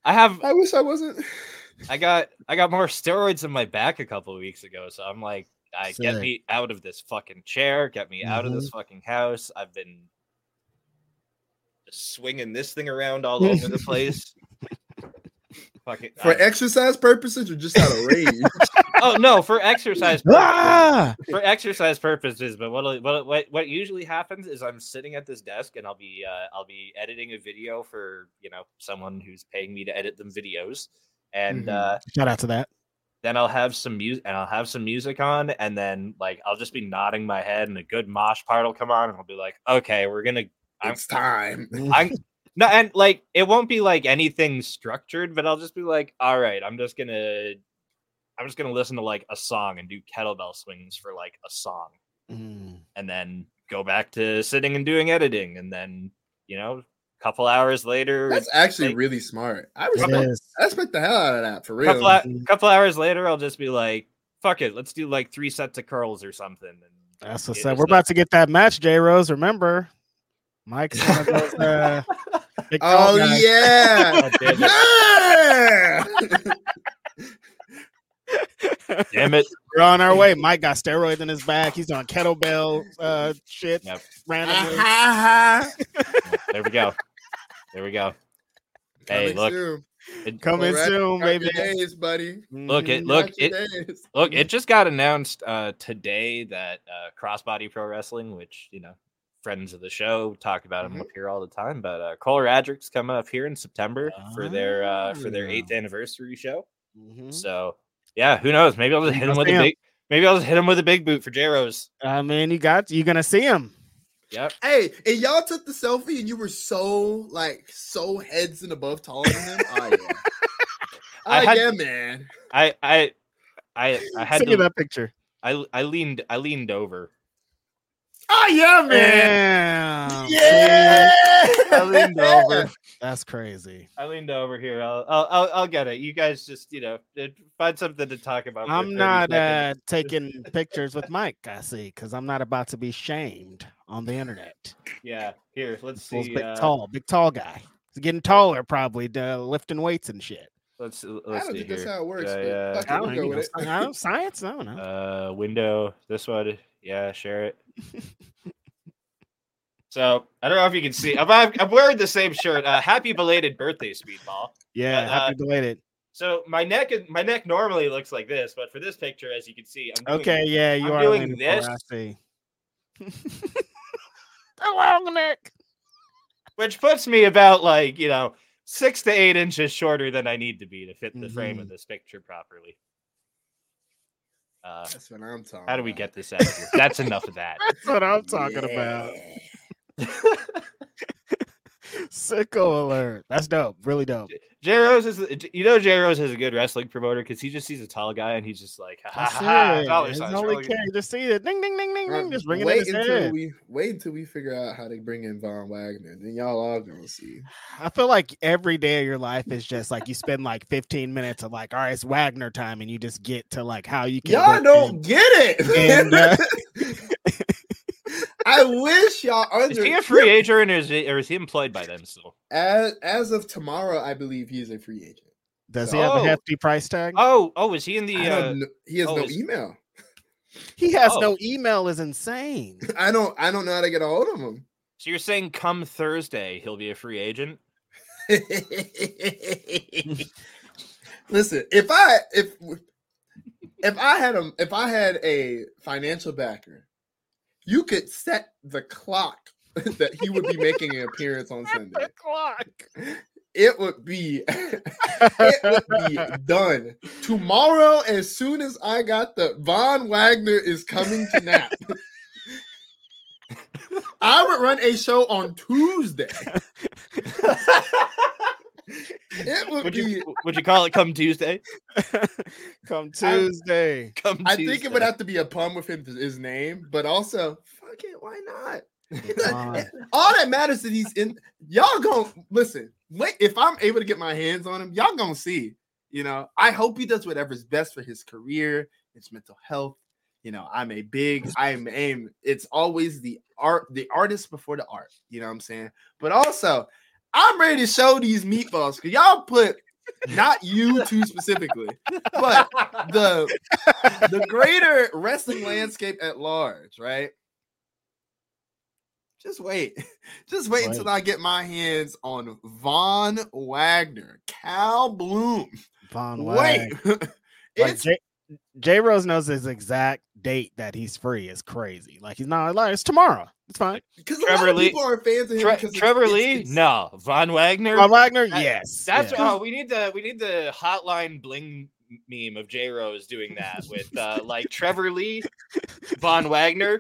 Speaker 5: wish I wasn't.
Speaker 3: I got more steroids in my back a couple of weeks ago, so I'm like, get
Speaker 4: Sick.
Speaker 3: me out of this fucking chair, get me out of this fucking house. I've been just swinging this thing around all over the place. Fucking,
Speaker 5: For exercise purposes or just out of rage?
Speaker 3: oh no, for exercise purposes.
Speaker 4: Ah!
Speaker 3: For exercise purposes, but what usually happens is I'm sitting at this desk and I'll be editing a video for someone who's paying me to edit them videos, and
Speaker 4: Shout out to that.
Speaker 3: then I'll have some music on, and then like I'll just be nodding my head, and a good mosh part will come on, and I'll be like, okay,
Speaker 5: It's time.
Speaker 3: I'm no, and like it won't be like anything structured, but I'll just be like, all right, I'm just gonna listen to like a song and do kettlebell swings for like a song, and then go back to sitting and doing editing, and then a couple hours later,
Speaker 5: That's actually
Speaker 3: like,
Speaker 5: really smart. I
Speaker 4: It is.
Speaker 5: respect the hell out of that, for real.
Speaker 3: couple hours later, I'll just be like, fuck it, let's do like 3 sets of curls or something. And
Speaker 4: That's what's up. We're about to get that match, J Rose. Remember, Mike's one of those. Big tall
Speaker 5: Oh
Speaker 4: guys.
Speaker 5: yeah.
Speaker 3: God damn
Speaker 5: Yeah!
Speaker 3: Damn it.
Speaker 4: We're on our way. Mike got steroids in his back. He's on kettlebell shit
Speaker 3: Yep.
Speaker 4: randomly.
Speaker 3: There we go. Hey,
Speaker 5: Coming
Speaker 3: look.
Speaker 5: soon.
Speaker 4: Coming
Speaker 5: Well,
Speaker 4: soon,
Speaker 5: got your
Speaker 4: baby.
Speaker 5: days, buddy.
Speaker 3: Look,
Speaker 4: Mhm.
Speaker 5: Got your days.
Speaker 3: It just got announced today that Crossbody Pro Wrestling, which friends of the show talk about him up here all the time, but Cole Radrick's coming up here in September for their 8th anniversary show.
Speaker 4: Mhm.
Speaker 3: So yeah, who knows? Maybe I'll just hit him with a big boot for J-Rose.
Speaker 4: I mean, you're gonna see him.
Speaker 3: Yep.
Speaker 5: Hey, and y'all took the selfie and you were so heads and above taller than him. Oh yeah.
Speaker 3: I had-
Speaker 5: yeah, man.
Speaker 3: I had
Speaker 4: Send me
Speaker 3: to,
Speaker 4: that picture.
Speaker 3: I leaned over.
Speaker 5: Oh yeah, man.
Speaker 4: Damn.
Speaker 5: Yeah.
Speaker 3: I leaned over.
Speaker 4: That's crazy.
Speaker 3: I leaned over here. I'll get it. You guys just find something to talk about. for
Speaker 4: I'm
Speaker 3: 30
Speaker 4: not
Speaker 3: seconds.
Speaker 4: taking pictures with Mike, I see, because I'm not about to be shamed on the internet.
Speaker 3: Yeah. Here, let's
Speaker 4: He's
Speaker 3: see.
Speaker 4: big tall guy. He's getting taller, probably lifting weights and shit.
Speaker 3: Let's
Speaker 5: I don't
Speaker 3: see
Speaker 5: think
Speaker 3: here.
Speaker 5: that's how it works.
Speaker 3: Yeah,
Speaker 5: But fuck
Speaker 4: I
Speaker 5: it,
Speaker 4: don't
Speaker 5: we'll go
Speaker 4: know.
Speaker 5: with it.
Speaker 4: I don't- Science? I don't know.
Speaker 3: Window. This one. Yeah, share it. So I don't know if you can see. I'm wearing the same shirt. Happy belated birthday, Speedball.
Speaker 4: Yeah,
Speaker 3: but,
Speaker 4: happy belated.
Speaker 3: So my neck normally looks like this, but for this picture, as you can see, I'm doing,
Speaker 4: Okay, yeah, you
Speaker 3: I'm
Speaker 4: are
Speaker 3: doing
Speaker 4: leaning
Speaker 3: this.
Speaker 4: forward, I see. The long neck.
Speaker 3: which puts me about 6 to 8 inches shorter than I need to be to fit the frame of this picture properly.
Speaker 5: That's what I'm talking.
Speaker 3: How do we
Speaker 5: about.
Speaker 3: get this out of here? That's enough of that.
Speaker 4: That's what I'm talking about. Sicko alert. That's dope. Really dope.
Speaker 3: J-Rose is a good wrestling promoter because he just sees a tall guy and he's just like, ha ha
Speaker 4: That's
Speaker 3: ha,
Speaker 4: it.
Speaker 3: dollar
Speaker 4: It's
Speaker 3: signs.
Speaker 4: only
Speaker 3: rolling.
Speaker 4: care. Just see it. Ding, ding, ding, ding, ding. Just ringing in
Speaker 5: wait
Speaker 4: his
Speaker 5: until
Speaker 4: head.
Speaker 5: we figure out how to bring in Von Wagner. Then y'all all gonna see.
Speaker 4: I feel like every day of your life is just like you spend like 15 minutes of like, all right, it's Wagner time, and you just get to like how you can.
Speaker 5: Y'all
Speaker 4: book
Speaker 5: don't
Speaker 4: him.
Speaker 5: get it.
Speaker 4: And,
Speaker 5: I wish y'all
Speaker 3: Is he a free agent or is he employed by them still?
Speaker 5: as of tomorrow, I believe he is a free agent.
Speaker 4: Does he have a
Speaker 3: Oh.
Speaker 4: hefty price tag?
Speaker 3: Oh, is he in the?
Speaker 5: I don't know. He has
Speaker 3: oh,
Speaker 5: no
Speaker 3: is-
Speaker 5: email.
Speaker 4: He has
Speaker 3: Oh.
Speaker 4: no email. Is insane.
Speaker 5: I don't know how to get a hold of him.
Speaker 3: So you're saying come Thursday he'll be a free agent?
Speaker 5: Listen, if I had a financial backer, you could set the clock that he would be making an appearance on Sunday.
Speaker 4: Clock.
Speaker 5: It would be done tomorrow. As soon as I got the Von Wagner is coming to nap, I would run a show on Tuesday. It
Speaker 3: Would you call it come Tuesday?
Speaker 4: Come Tuesday.
Speaker 3: Come
Speaker 5: I
Speaker 3: Tuesday.
Speaker 5: think it would have to be a pun with his name, but also, fuck it, why not? All that matters is that he's in. Y'all gonna listen. Wait, if I'm able to get my hands on him, y'all gonna see. I hope he does whatever's best for his career, his mental health. It's always the artist before the art. You know what I'm saying? But also, I'm ready to show these meatballs because y'all put not you two specifically, but the greater wrestling landscape at large, right? Just wait. Just wait until I get my hands on Von Wagner, Cal Bloom.
Speaker 4: Von
Speaker 5: Wagner.
Speaker 4: Like J Rose knows his exact date that he's free is crazy. Like he's not like it's tomorrow. It's fine.
Speaker 5: Because a lot of people are fans of him.
Speaker 3: Trevor Lee? No. Von Wagner?
Speaker 4: Von Wagner? Yes.
Speaker 3: That's we need the hotline bling meme of J Rose doing that with like Trevor Lee, Von Wagner.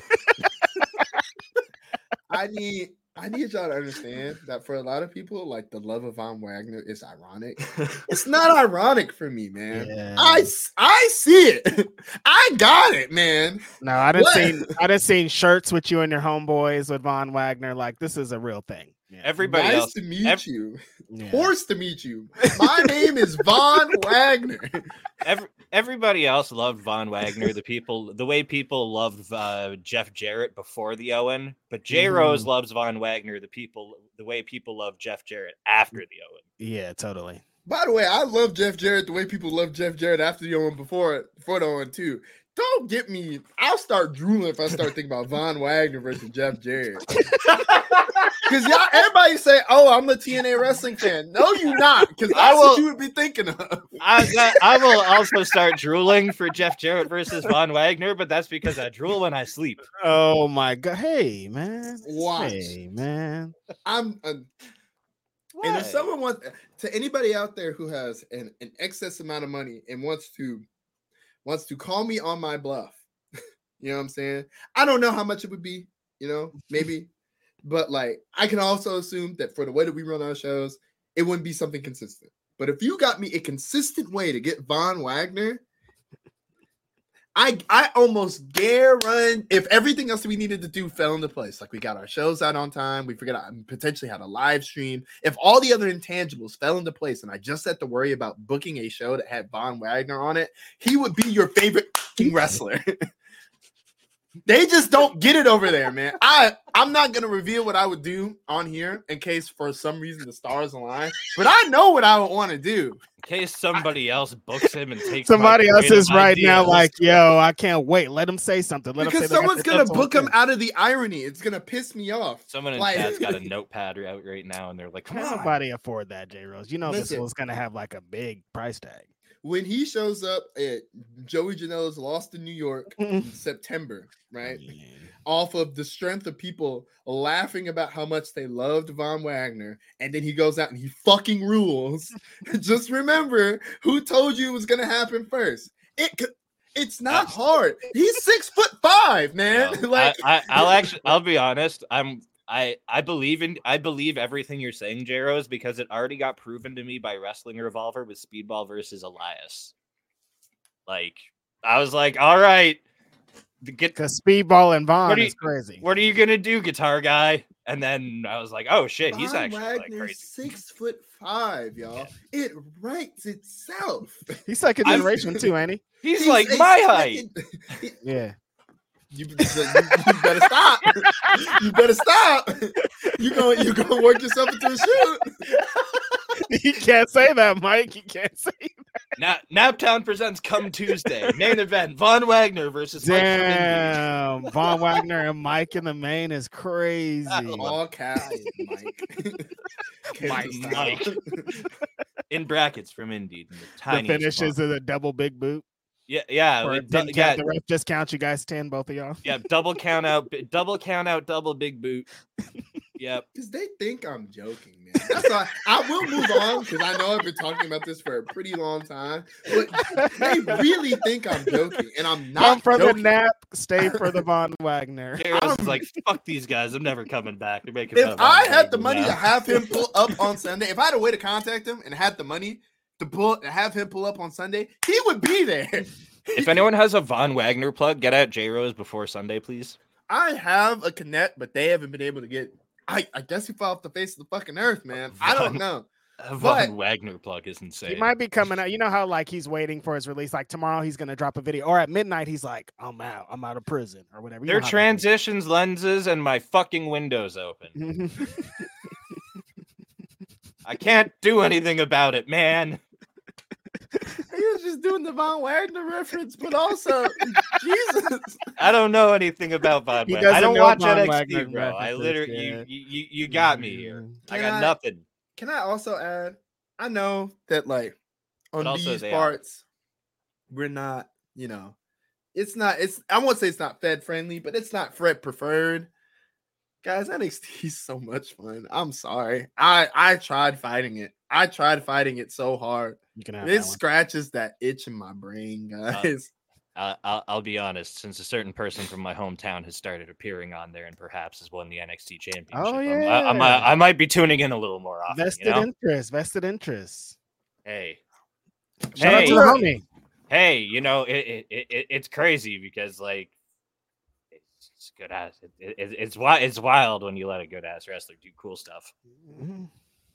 Speaker 5: I need y'all to understand that for a lot of people, like the love of Von Wagner is ironic. It's not ironic for me, man.
Speaker 4: Yeah.
Speaker 5: I see it. I got it, man.
Speaker 4: No, I didn't seen shirts with you and your homeboys with Von Wagner. Like this is a real thing. Yeah.
Speaker 3: Everybody
Speaker 5: nice
Speaker 3: else
Speaker 5: to meet you. Yeah. Forced to meet you. My name is Von Wagner.
Speaker 3: Everybody else loved Von Wagner. The way people loved Jeff Jarrett before the Owen, but J Rose loves Von Wagner. The way people love Jeff Jarrett after the Owen.
Speaker 4: Yeah, totally.
Speaker 5: By the way, I love Jeff Jarrett the way people love Jeff Jarrett after the Owen before the Owen too. Don't get me. I'll start drooling if I start thinking about Von Wagner versus Jeff Jarrett. Because everybody say, "Oh, I'm a TNA wrestling fan." No, you're not. Because that's what you would be thinking of.
Speaker 3: I will also start drooling for Jeff Jarrett versus Von Wagner, but that's because I drool when I sleep.
Speaker 4: Oh my god! Hey man,
Speaker 5: watch.
Speaker 4: Hey man,
Speaker 5: And if someone wants to anybody out there who has an excess amount of money and wants to call me on my bluff, you know what I'm saying? I don't know how much it would be, maybe. But like, I can also assume that for the way that we run our shows, it wouldn't be something consistent. But if you got me a consistent way to get Von Wagner, I almost guarantee if everything else we needed to do fell into place, like we got our shows out on time, we figured out potentially how to live stream. If all the other intangibles fell into place and I just had to worry about booking a show that had Von Wagner on it, he would be your favorite wrestler. They just don't get it over there, man. I'm not going to reveal what I would do on here in case for some reason the stars align, but I know what I would want to do.
Speaker 3: In case somebody else books him and takes
Speaker 4: somebody else is right now like, yo, I can't wait. Let him say something.
Speaker 5: Because someone's going to book him out of the irony. It's going to piss me off.
Speaker 3: Someone in chat's got a notepad out right now, and they're like, come on.
Speaker 4: Nobody afford that, J Rose. This was going to have like a big price tag.
Speaker 5: When he shows up at Joey Janela's Lost in New York in September, right? Yeah. Off of the strength of people laughing about how much they loved Von Wagner, and then he goes out and he fucking rules. Just remember who told you it was going to happen first. It's not hard. He's 6'5", man.
Speaker 3: No, I'll be honest. I believe everything you're saying, J Rose, because it already got proven to me by Wrestling Revolver with Speedball versus Elias. Like, I was like, all right,
Speaker 4: because Speedball and Von is crazy.
Speaker 3: What are you gonna do, guitar guy? And then I was like, oh shit, he's actually like crazy.
Speaker 5: 6'5", y'all. Yeah. It writes itself.
Speaker 4: He's second generation too, ain't he?
Speaker 3: He's like my height.
Speaker 4: Yeah.
Speaker 5: You better stop. You better stop. You're gonna work yourself into a shoot.
Speaker 4: You can't say that, Mike. You can't say
Speaker 3: that. Naptown presents Come Tuesday. Main event, Von Wagner versus
Speaker 4: Damn, Mike. Von Wagner and Mike in the main is crazy.
Speaker 5: All caps, Mike.
Speaker 3: Mike. In brackets from Indeed.
Speaker 4: The finishes of the double big boot.
Speaker 3: Yeah.
Speaker 4: The ref just count you guys 10, both of y'all.
Speaker 3: Yeah, double count out, double big boot. Yep.
Speaker 5: Because they think I'm joking, man. That's why I will move on because I know I've been talking about this for a pretty long time. But they really think I'm joking, and I'm not.
Speaker 4: Come from
Speaker 5: joking.
Speaker 4: the nap, stay for the Von Wagner.
Speaker 3: I'm like, fuck these guys. I'm never coming back. They're making.
Speaker 5: If I had the money to have him pull up on Sunday, if I had a way to contact him and had the money to have him pull up on Sunday, he would be there.
Speaker 3: If anyone has a Von Wagner plug, get out J Rose before Sunday, please.
Speaker 5: I have a connect, but they haven't been able to get. I guess he fell off the face of the fucking earth, man. I don't know.
Speaker 3: A Von Wagner plug is insane.
Speaker 4: He might be coming out. You know how like he's waiting for his release. Like tomorrow, he's gonna drop a video, or at midnight, he's like, "I'm out. I'm out of prison," or whatever.
Speaker 3: Their transitions, lenses, and my fucking windows open. I can't do anything about it, man.
Speaker 5: He was just doing the Von Wagner reference, but also Jesus.
Speaker 3: I don't know anything about Von
Speaker 4: He
Speaker 3: Wagner. I
Speaker 4: doesn't
Speaker 3: don't
Speaker 4: know
Speaker 3: watch
Speaker 4: Von
Speaker 3: NXT,
Speaker 4: Wagner
Speaker 3: bro. I
Speaker 4: references,
Speaker 3: literally,
Speaker 4: yeah.
Speaker 3: you got me here. I
Speaker 5: Can
Speaker 3: got
Speaker 5: I-
Speaker 3: nothing.
Speaker 5: Can I also add? I know that like on
Speaker 3: But also
Speaker 5: these
Speaker 3: they are.
Speaker 5: parts, we're not, it's not. It's I won't say it's not Fed friendly, but it's not Fred preferred. Guys, NXT is so much fun. I'm sorry. I tried fighting it. I tried fighting it so hard.
Speaker 4: You can have
Speaker 5: It
Speaker 4: that one.
Speaker 5: scratches that itch in my brain, guys.
Speaker 3: I'll be honest. Since a certain person from my hometown has started appearing on there and perhaps has won the NXT championship,
Speaker 4: Oh,
Speaker 3: I might be tuning in a little more often.
Speaker 4: Vested interest.
Speaker 3: Hey,
Speaker 4: Shout out to
Speaker 3: Hey.
Speaker 4: the homie.
Speaker 3: hey, it's crazy because like it's good ass. It's wild when you let a good ass wrestler do cool stuff.
Speaker 4: Mhm.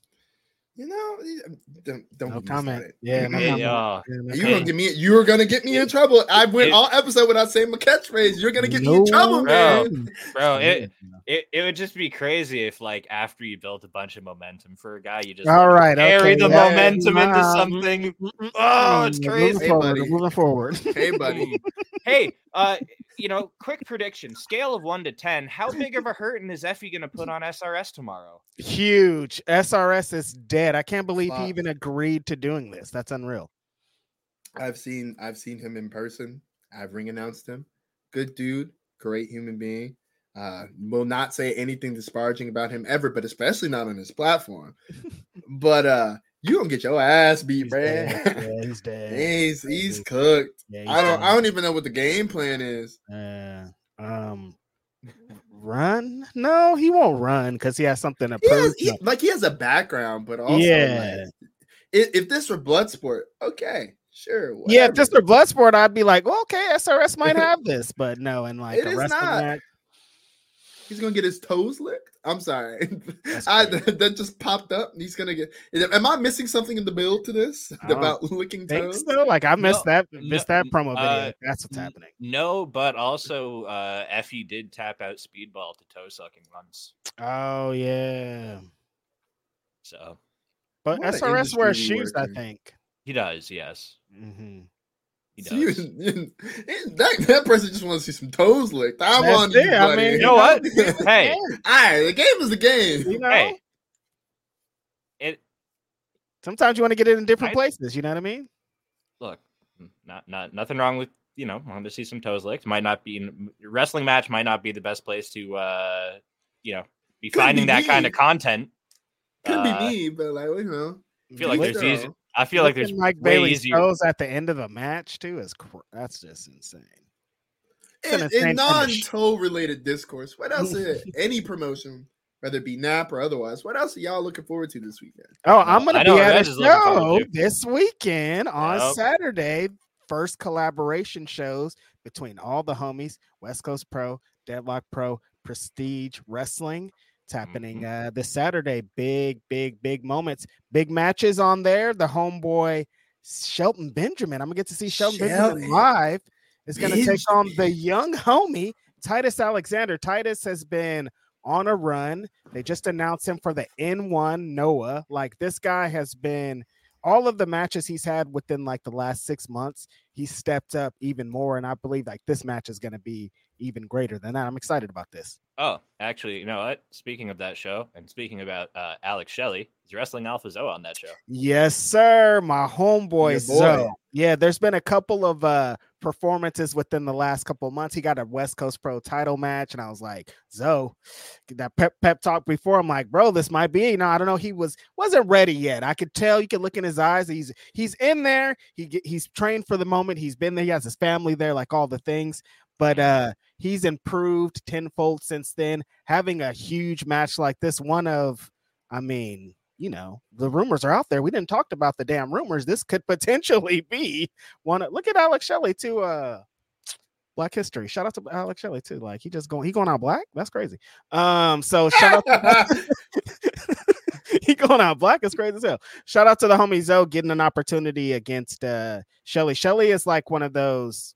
Speaker 5: Don't
Speaker 4: No
Speaker 5: get me
Speaker 4: comment.
Speaker 5: started.
Speaker 4: Yeah, no
Speaker 3: Hey,
Speaker 4: comment.
Speaker 3: uh,
Speaker 4: Yeah, no
Speaker 5: You
Speaker 3: Hey.
Speaker 5: gonna get me? You were gonna get me in trouble. I went all episode without saying my catchphrase. You're gonna get me in trouble,
Speaker 3: Bro.
Speaker 5: man.
Speaker 3: Bro,
Speaker 4: Yeah.
Speaker 3: it would just be crazy if like after you built a bunch of momentum for a guy, you just
Speaker 4: All right,
Speaker 3: carry
Speaker 4: okay,
Speaker 3: the
Speaker 5: yeah.
Speaker 3: momentum into
Speaker 4: Nah,
Speaker 3: something. Oh, it's crazy.
Speaker 5: Hey, buddy.
Speaker 4: Moving forward.
Speaker 5: Hey, buddy.
Speaker 3: Hey, quick prediction: scale of 1 to 10. How big of a hurting is Effie gonna put on SRS tomorrow?
Speaker 4: Huge. SRS is dead. I can't believe he
Speaker 5: Wow.
Speaker 4: even agreed to doing this. That's unreal.
Speaker 5: I've seen him in person. I've ring announced him. Good dude, great human being. Will not say anything disparaging about him ever, but especially not on his platform. But you gonna get your ass beat,
Speaker 4: He's
Speaker 5: man.
Speaker 4: dead. Yeah, he's dead.
Speaker 5: He's cooked.
Speaker 4: Yeah, he's
Speaker 5: I
Speaker 4: dead.
Speaker 5: don't even know what the game plan is.
Speaker 4: Run? No, he won't run because he has something to
Speaker 5: He
Speaker 4: prove.
Speaker 5: he has a background, but also
Speaker 4: Yeah.
Speaker 5: like, if this were Bloodsport, okay, sure.
Speaker 4: Yeah, if
Speaker 5: whatever.
Speaker 4: this were Bloodsport, I'd be like, well, okay, SRS might have this, but no, and like
Speaker 5: It
Speaker 4: a
Speaker 5: is
Speaker 4: wrestling
Speaker 5: not.
Speaker 4: match.
Speaker 5: He's gonna get his toes licked. I'm sorry.
Speaker 4: That's
Speaker 5: That just popped up. He's gonna get. Am I missing something in the build to this
Speaker 4: I don't
Speaker 5: about licking
Speaker 4: Think
Speaker 5: toes?
Speaker 4: so? Like I missed that
Speaker 3: no,
Speaker 4: that promo video. That's what's
Speaker 3: n-
Speaker 4: happening.
Speaker 3: No, but also Effie did tap out Speedball to toe sucking once.
Speaker 4: Oh yeah.
Speaker 3: So
Speaker 4: But
Speaker 5: What an
Speaker 4: SRS wears
Speaker 5: industry we
Speaker 4: shoes,
Speaker 5: work
Speaker 4: I
Speaker 5: in.
Speaker 4: think.
Speaker 3: he does, yes.
Speaker 4: Mm-hmm.
Speaker 3: He
Speaker 5: So you-
Speaker 3: does.
Speaker 5: that person just wants to see some toes licked. I'm
Speaker 4: That's
Speaker 5: on you,
Speaker 4: it. I
Speaker 5: buddy.
Speaker 4: mean,
Speaker 3: You know what? Hey,
Speaker 5: All right, the game is the game.
Speaker 4: You know,
Speaker 3: hey. It
Speaker 4: sometimes you want to get it in different
Speaker 3: I-
Speaker 4: places. You know what I mean?
Speaker 3: look, not nothing wrong with wanting to see some toes licked. Might not be wrestling match. Might not be the best place to be
Speaker 5: Could
Speaker 3: finding
Speaker 5: be
Speaker 3: that
Speaker 5: me.
Speaker 3: kind of content.
Speaker 5: Could be
Speaker 3: Uh,
Speaker 5: me, but like
Speaker 3: I feel like
Speaker 5: Lick
Speaker 3: there's
Speaker 5: though.
Speaker 3: easy. I feel like there's
Speaker 4: Licking Mike
Speaker 3: way
Speaker 4: Bailey's
Speaker 3: easier.
Speaker 4: toes at the end of the match too is that's just insane. It's an insane
Speaker 5: In
Speaker 4: finish.
Speaker 5: non-toe related discourse, what else is any promotion, whether it be NAP or otherwise, what else are y'all looking forward to this weekend?
Speaker 4: Oh, I'm
Speaker 3: I
Speaker 4: gonna
Speaker 3: know
Speaker 4: be
Speaker 3: what
Speaker 4: at a
Speaker 3: Reg is looking
Speaker 4: show
Speaker 3: forward to.
Speaker 4: this weekend on
Speaker 3: Yep.
Speaker 4: Saturday. First collaboration shows between all the homies: West Coast Pro, Deadlock Pro, Prestige Wrestling. It's happening this Saturday. Big moments, big matches on there. The homeboy Shelton Benjamin. I'm gonna get to see Shelton Benjamin
Speaker 5: Shelton
Speaker 4: live. Is gonna take on the
Speaker 5: Benjamin.
Speaker 4: young homie Titus Alexander. Titus has been on a run. They just announced him for the N1 Noah. Like this guy has been all of the matches he's had within like the last 6 months, he stepped up even more. And I believe like this match is going to be even greater than that. I'm excited about this.
Speaker 3: Oh, actually, you know what? Speaking of that show, and speaking about Alex Shelley, he's wrestling Alpha Zoe on that show.
Speaker 4: Yes, sir. My homeboy,
Speaker 5: Your boy.
Speaker 4: Zoe. Yeah, there's been a couple of performances within the last couple of months. He got a West Coast Pro title match, and I was like, Zoe, that pep talk before. I'm like, bro, this might be. No, I don't know. He wasn't ready yet. I could tell. You can look in his eyes. He's in there. He's trained for the moment. He's been there. He has his family there, like all the things. But he's improved tenfold since then. Having a huge match like this, I mean, you know, the rumors are out there. We didn't talk about the damn rumors. This could potentially be one. Look at Alex Shelley too. Black History. Shout out to Alex Shelley too. Like he going out black. That's crazy. So shout out. He going out black is crazy as hell. Shout out to the homie Zoe getting an opportunity against Shelley. Shelley is like one of those.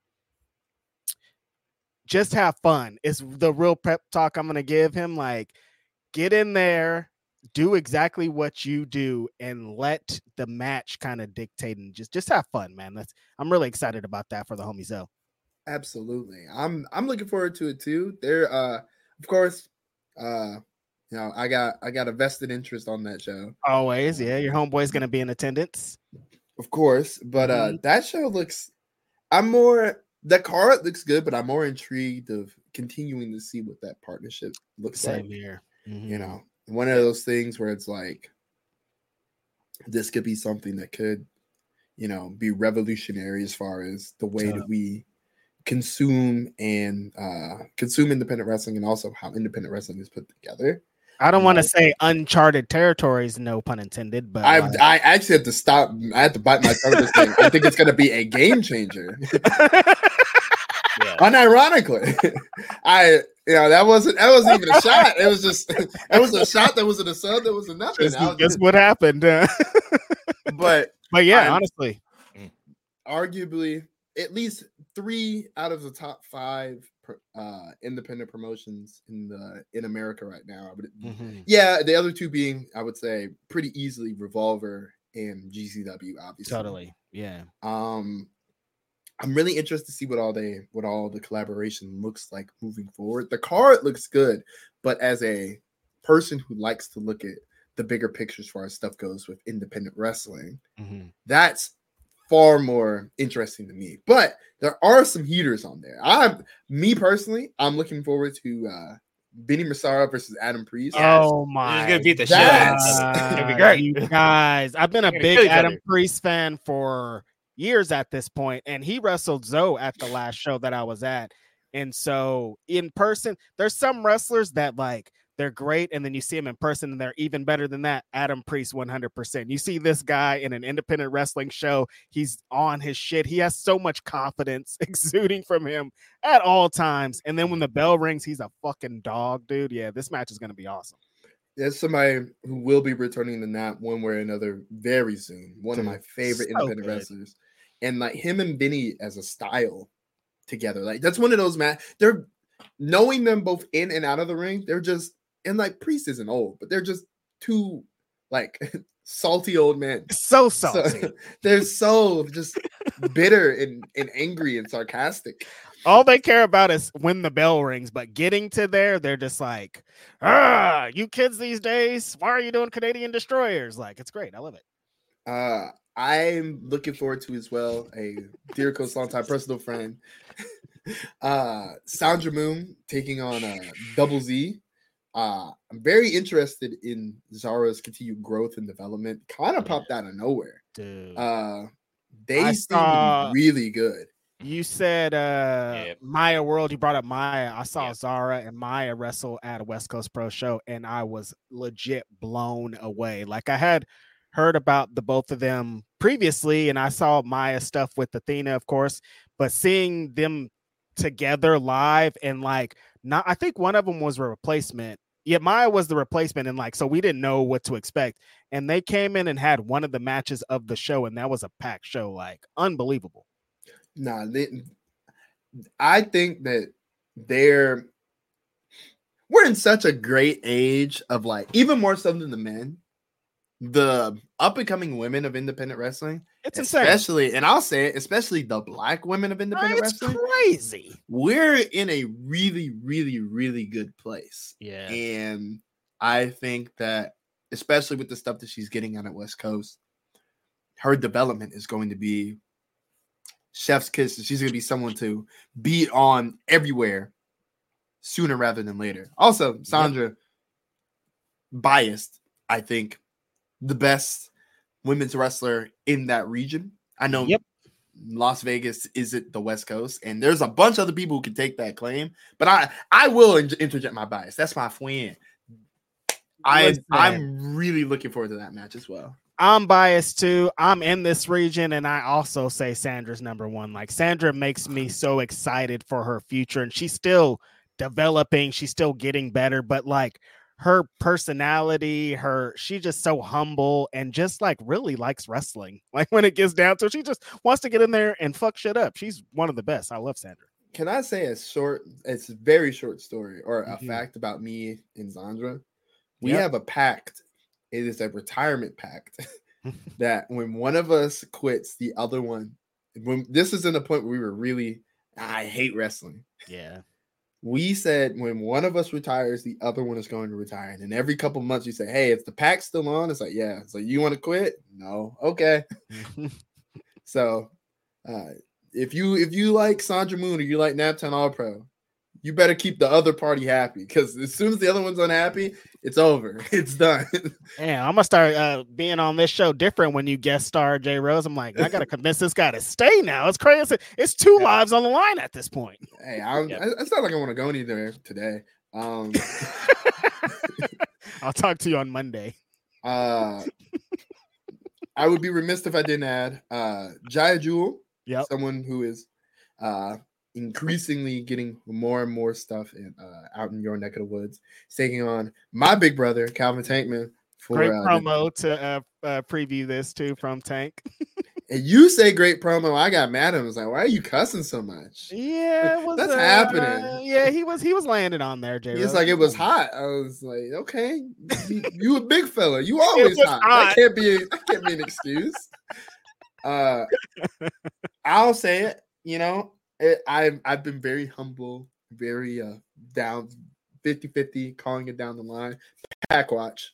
Speaker 4: Just have fun. It's the real prep talk I'm gonna give him. Like, get in there, do exactly what you do and let the match kind of dictate and just have fun, man. I'm really excited about that for the homies though.
Speaker 5: Absolutely. I'm looking forward to it too. There of course, I got a vested interest on that show.
Speaker 4: Always, yeah. Your homeboy's gonna be in attendance.
Speaker 5: Of course, but that show looks the card looks good, but I'm more intrigued of continuing to see what that partnership looks like.
Speaker 4: Same here.
Speaker 5: You know, one of those things where it's like this could be something that could, be revolutionary as far as the way that we consume independent wrestling and also how independent wrestling is put together.
Speaker 4: I don't want to say uncharted territories, no pun intended, but
Speaker 5: I actually had to stop. I had to bite my tongue to say I think it's going to be a game changer. Unironically, that wasn't even a shot. It was just it was a shot that wasn't a sub. That was a nothing.
Speaker 4: Guess what happened?
Speaker 5: But
Speaker 4: yeah, honestly,
Speaker 5: arguably at least 3 out of the top 5 independent promotions in America right now. But yeah, the other 2 being, I would say, pretty easily Revolver and GCW, obviously.
Speaker 4: Totally, yeah.
Speaker 5: I'm really interested to see what all the collaboration looks like moving forward. The card looks good, but as a person who likes to look at the bigger picture as far as stuff goes with independent wrestling, that's far more interesting to me. But there are some heaters on there. Me personally, I'm looking forward to Benny Massaro versus Adam Priest.
Speaker 4: Oh my!
Speaker 3: He's gonna beat the shit out of us. It's gonna be great,
Speaker 4: you guys. I've been a big Adam Priest fan for years at this point, and he wrestled Zoe at the last show that I was at. And so in person, there's some wrestlers that they're great, and then you see them in person and they're even better than that. Adam Priest, 100%. You see this guy in an independent wrestling show, he's on his shit. He has so much confidence exuding from him at all times. And then when the bell rings, he's a fucking dog, dude. Yeah, this match is going to be awesome.
Speaker 5: There's somebody who will be returning to NAP one way or another very soon. One of my favorite independent wrestlers. And him and Benny as a style together. That's one of those they're knowing them both in and out of the ring. They're just, and Priest isn't old, but they're just 2 salty old men.
Speaker 4: So salty.
Speaker 5: So, they're so just bitter and angry and sarcastic.
Speaker 4: All they care about is when the bell rings, but getting to there, they're just you kids these days, why are you doing Canadian destroyers? It's great. I love it.
Speaker 5: I'm looking forward to as well a dear close longtime personal friend, Sandra Moon taking on Double Z. I'm very interested in Zara's continued growth and development. Kind of popped out of nowhere.
Speaker 4: Dude.
Speaker 5: They seem to be really good.
Speaker 4: You said Maya World. You brought up Maya. I saw Zara and Maya wrestle at a West Coast Pro show, and I was legit blown away. I had heard about the both of them previously, and I saw Maya stuff with Athena, of course, but seeing them together live and I think one of them was a replacement. Yeah, Maya was the replacement, and so we didn't know what to expect. And they came in and had one of the matches of the show, and that was a packed show, unbelievable.
Speaker 5: Nah, I think that we're in such a great age of even more so than the men. The up and coming women of independent wrestling,
Speaker 4: it's
Speaker 5: especially,
Speaker 4: insane.
Speaker 5: And I'll say it, especially the Black women of independent wrestling,
Speaker 4: crazy.
Speaker 5: We're in a really, really, really good place.
Speaker 4: Yeah,
Speaker 5: and I think that especially with the stuff that she's getting on at West Coast, her development is going to be chef's kiss. She's going to be someone to be on everywhere sooner rather than later. Also, Sandra, biased, I think. The best women's wrestler in that region. I know Las Vegas isn't the West Coast, and there's a bunch of other people who can take that claim, but I will interject my bias. That's my friend. I'm really looking forward to that match as well.
Speaker 4: I'm biased too. I'm in this region, and I also say Sandra's number 1. Sandra makes me so excited for her future, and she's still developing. She's still getting better, but her personality, she's just so humble and just really likes wrestling. When it gets down to it, she just wants to get in there and fuck shit up. She's one of the best. I love Sandra.
Speaker 5: Can I say it's a very short story or a fact about me and Sandra? We have a pact it is a retirement pact that when one of us quits, the other one. When this is in the point where we were really, I hate wrestling.
Speaker 4: Yeah.
Speaker 5: We said when one of us retires, the other one is going to retire. And then every couple months, you say, "Hey, is the pact still on?" It's like, "Yeah." So you want to quit? No. Okay. So, if you like Sandra Moon or you like Naptown All Pro, you better keep the other party happy, because as soon as the other one's unhappy, it's over. It's done.
Speaker 4: Yeah, I'm gonna start being on this show different when you guest star J Rose. I'm like, I gotta convince this guy to stay now. It's crazy. It's two lives on the line at this point.
Speaker 5: Hey, it's not like I want to go anywhere today.
Speaker 4: I'll talk to you on Monday.
Speaker 5: I would be remiss if I didn't add Jaya Jewel, someone who is increasingly getting more and more stuff out in your neck of the woods. He's taking on my big brother, Calvin Tankman.
Speaker 4: Great promo to preview this too from Tank.
Speaker 5: And you say great promo. I got mad at him. I was like, "Why are you cussing so much?"
Speaker 4: Yeah,
Speaker 5: that's happening.
Speaker 4: Yeah, he was landing on there, Jay.
Speaker 5: It's like it was hot. I was like, "Okay, you a big fella. You always hot. That can't be an excuse." I'll say it. You know, I've been very humble, very down 50-50, calling it down the line. Pack watch.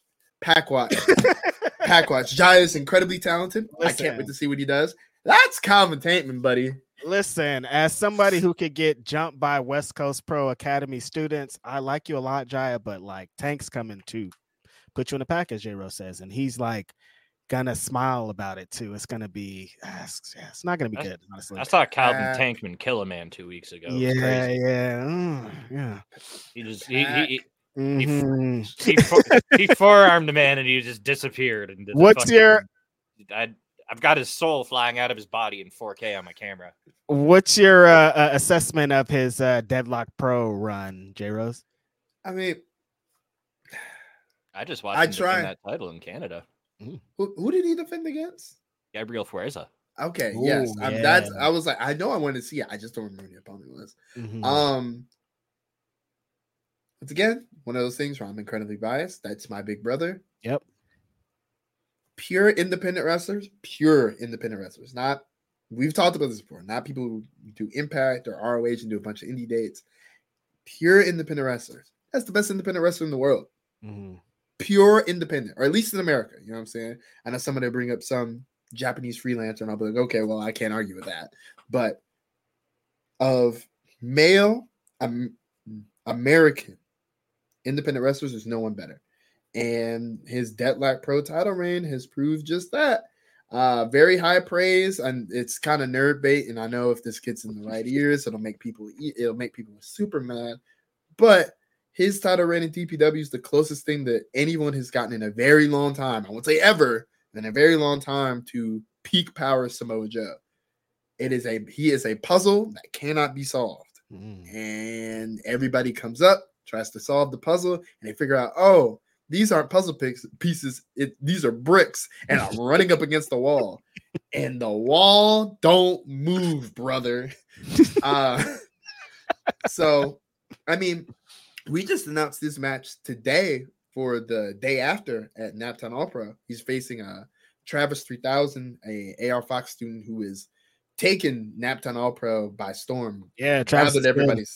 Speaker 5: Jai is incredibly talented. Listen, I can't wait to see what he does. That's Calvin Tankman, buddy.
Speaker 4: Listen, as somebody who could get jumped by West Coast Pro Academy students, I like you a lot, Jaya, but like Tank's coming to put you in a pack, as J-Rose says, and he's like gonna smile about it too. It's gonna be, it's not gonna be good, honestly.
Speaker 3: I saw Calvin Tankman kill a man 2 weeks ago.
Speaker 4: Yeah.
Speaker 3: He just he forearmed a man and he just disappeared. And I've got his soul flying out of his body in 4K on my camera.
Speaker 4: What's your assessment of his Deadlock Pro run, J Rose?
Speaker 5: I mean,
Speaker 3: I just watched him defend that title in Canada.
Speaker 5: Who did he defend against?
Speaker 3: Gabriel Fuerza.
Speaker 5: Okay, yes. I was like, I know I wanted to see it. I just don't remember who the opponent was. Once again, one of those things where I'm incredibly biased. That's my big brother.
Speaker 4: Yep.
Speaker 5: Pure independent wrestlers. Not, we've talked about this before. Not people who do Impact or ROH and do a bunch of indie dates. Pure independent wrestlers. That's the best independent wrestler in the world. Pure independent, or at least in America. You know what I'm saying? I know somebody bring up some Japanese freelancer, and I'll be like, okay, well, I can't argue with that. But of male American independent wrestlers, there's no one better. And his Deadlock Pro title reign has proved just that. Very high praise, and it's kind of nerd bait. And I know if this gets in the right ears, it'll make people super mad. But his title reign in DPW is the closest thing that anyone has gotten in a very long time. I won't say ever, in a very long time, to peak power Samoa Joe. He is a puzzle that cannot be solved. And everybody comes up, tries to solve the puzzle, and they figure out, oh, these aren't puzzle pieces. These are bricks, and I'm running up against the wall. And the wall don't move, brother. So, I mean, we just announced this match today for the day after at Naptown All Pro. He's facing Travis 3000, a AR Fox student who is taking Naptown All Pro by storm.
Speaker 4: Yeah, Travis.
Speaker 5: Everybody's.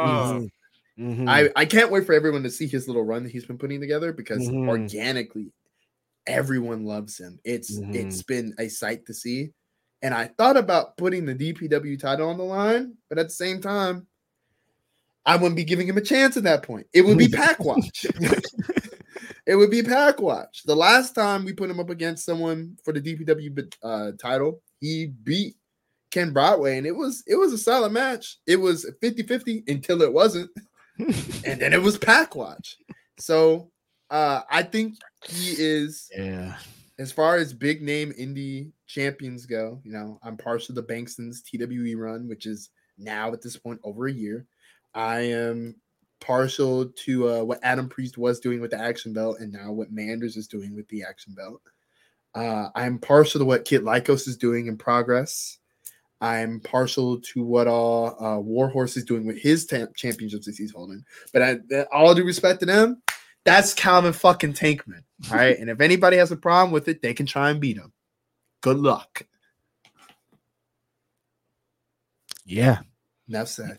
Speaker 5: I can't wait for everyone to see his little run that he's been putting together, because organically everyone loves him. It's been a sight to see. And I thought about putting the DPW title on the line, but at the same time, I wouldn't be giving him a chance at that point. It would be pack watch. It would be pack watch. The last time we put him up against someone for the DPW title, he beat Ken Broadway, and it was a solid match. It was 50-50 until it wasn't. And then it was pack watch. So I think he is, as far as big name indie champions go, you know, I'm partial to Bankston's TWE run, which is now at this point over a year. I am partial to what Adam Priest was doing with the Action Belt, and now what Manders is doing with the Action Belt. I'm partial to what Kit Lycos is doing in Progress. I'm partial to what Warhorse is doing with his championships that he's holding. But all due respect to them, that's Calvin fucking Tankman. All right. And if anybody has a problem with it, they can try and beat him. Good luck.
Speaker 4: Yeah.
Speaker 5: Enough said.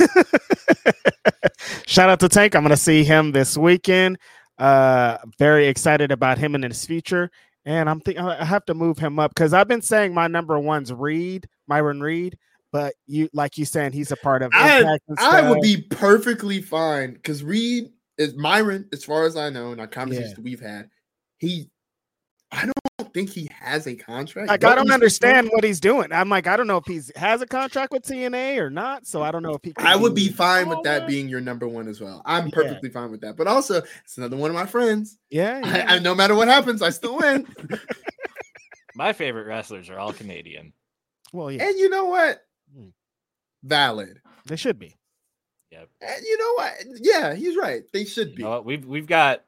Speaker 4: Shout out to Tank. I'm going to see him this weekend. Very excited about him in his future. And I'm thinking I have to move him up because I've been saying my number one's Myron Reed. But you saying he's a part of Impact and
Speaker 5: I would
Speaker 4: stuff.
Speaker 5: be perfectly fine because Reed is Myron, as far as I know, in our conversations that we've had. I don't think he has a contract.
Speaker 4: Like, I don't understand what he's doing. I'm like, I don't know if he has a contract with TNA or not. So I don't know if he.
Speaker 5: I would be fine with that being your number one as well. I'm perfectly fine with that. But also, it's another one of my friends.
Speaker 4: Yeah.
Speaker 5: I no matter what happens, I still win.
Speaker 3: My favorite wrestlers are all Canadian.
Speaker 4: Well, yeah.
Speaker 5: And you know what? Valid.
Speaker 4: They should be.
Speaker 3: Yep.
Speaker 5: And you know what? Yeah, he's right. They should be.
Speaker 3: You know what? We've got.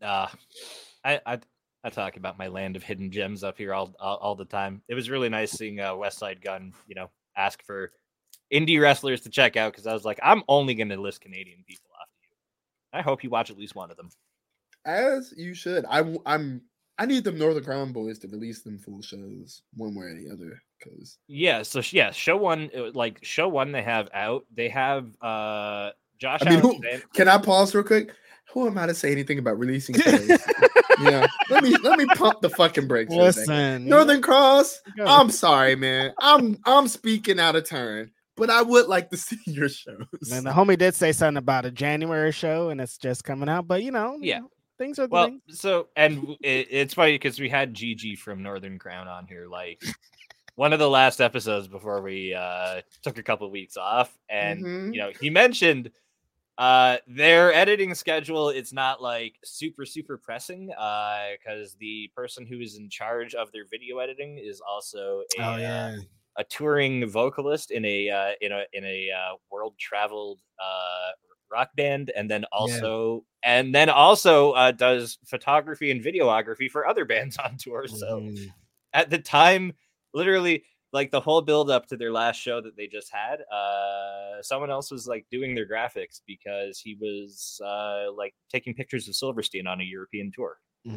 Speaker 3: I talk about my land of hidden gems up here all the time. It was really nice seeing Westside Gun, ask for indie wrestlers to check out because I was like, I'm only going to list Canadian people off to you. I hope you watch at least one of them.
Speaker 5: As you should. I need them Northern Crown boys to release them full shows one way or the other.
Speaker 3: Show one they have out. They have Josh.
Speaker 5: Can I pause real quick? Who am I to say anything about releasing shows? Let me pump the fucking brakes.
Speaker 4: Listen,
Speaker 5: Northern Cross. I'm sorry, man. I'm speaking out of turn, but I would like to see your shows.
Speaker 4: And the homie did say something about a January show, and it's just coming out. But things are things.
Speaker 3: So and it's funny because we had Gigi from Northern Crown on here, like one of the last episodes before we took a couple of weeks off, and he mentioned. Their editing schedule, it's not like super pressing because the person who is in charge of their video editing is also a touring vocalist in a world traveled rock band, and then also does photography and videography for other bands on tour. So at the time, literally, like the whole build up to their last show that they just had, someone else was like doing their graphics because he was like taking pictures of Silverstein on a European tour.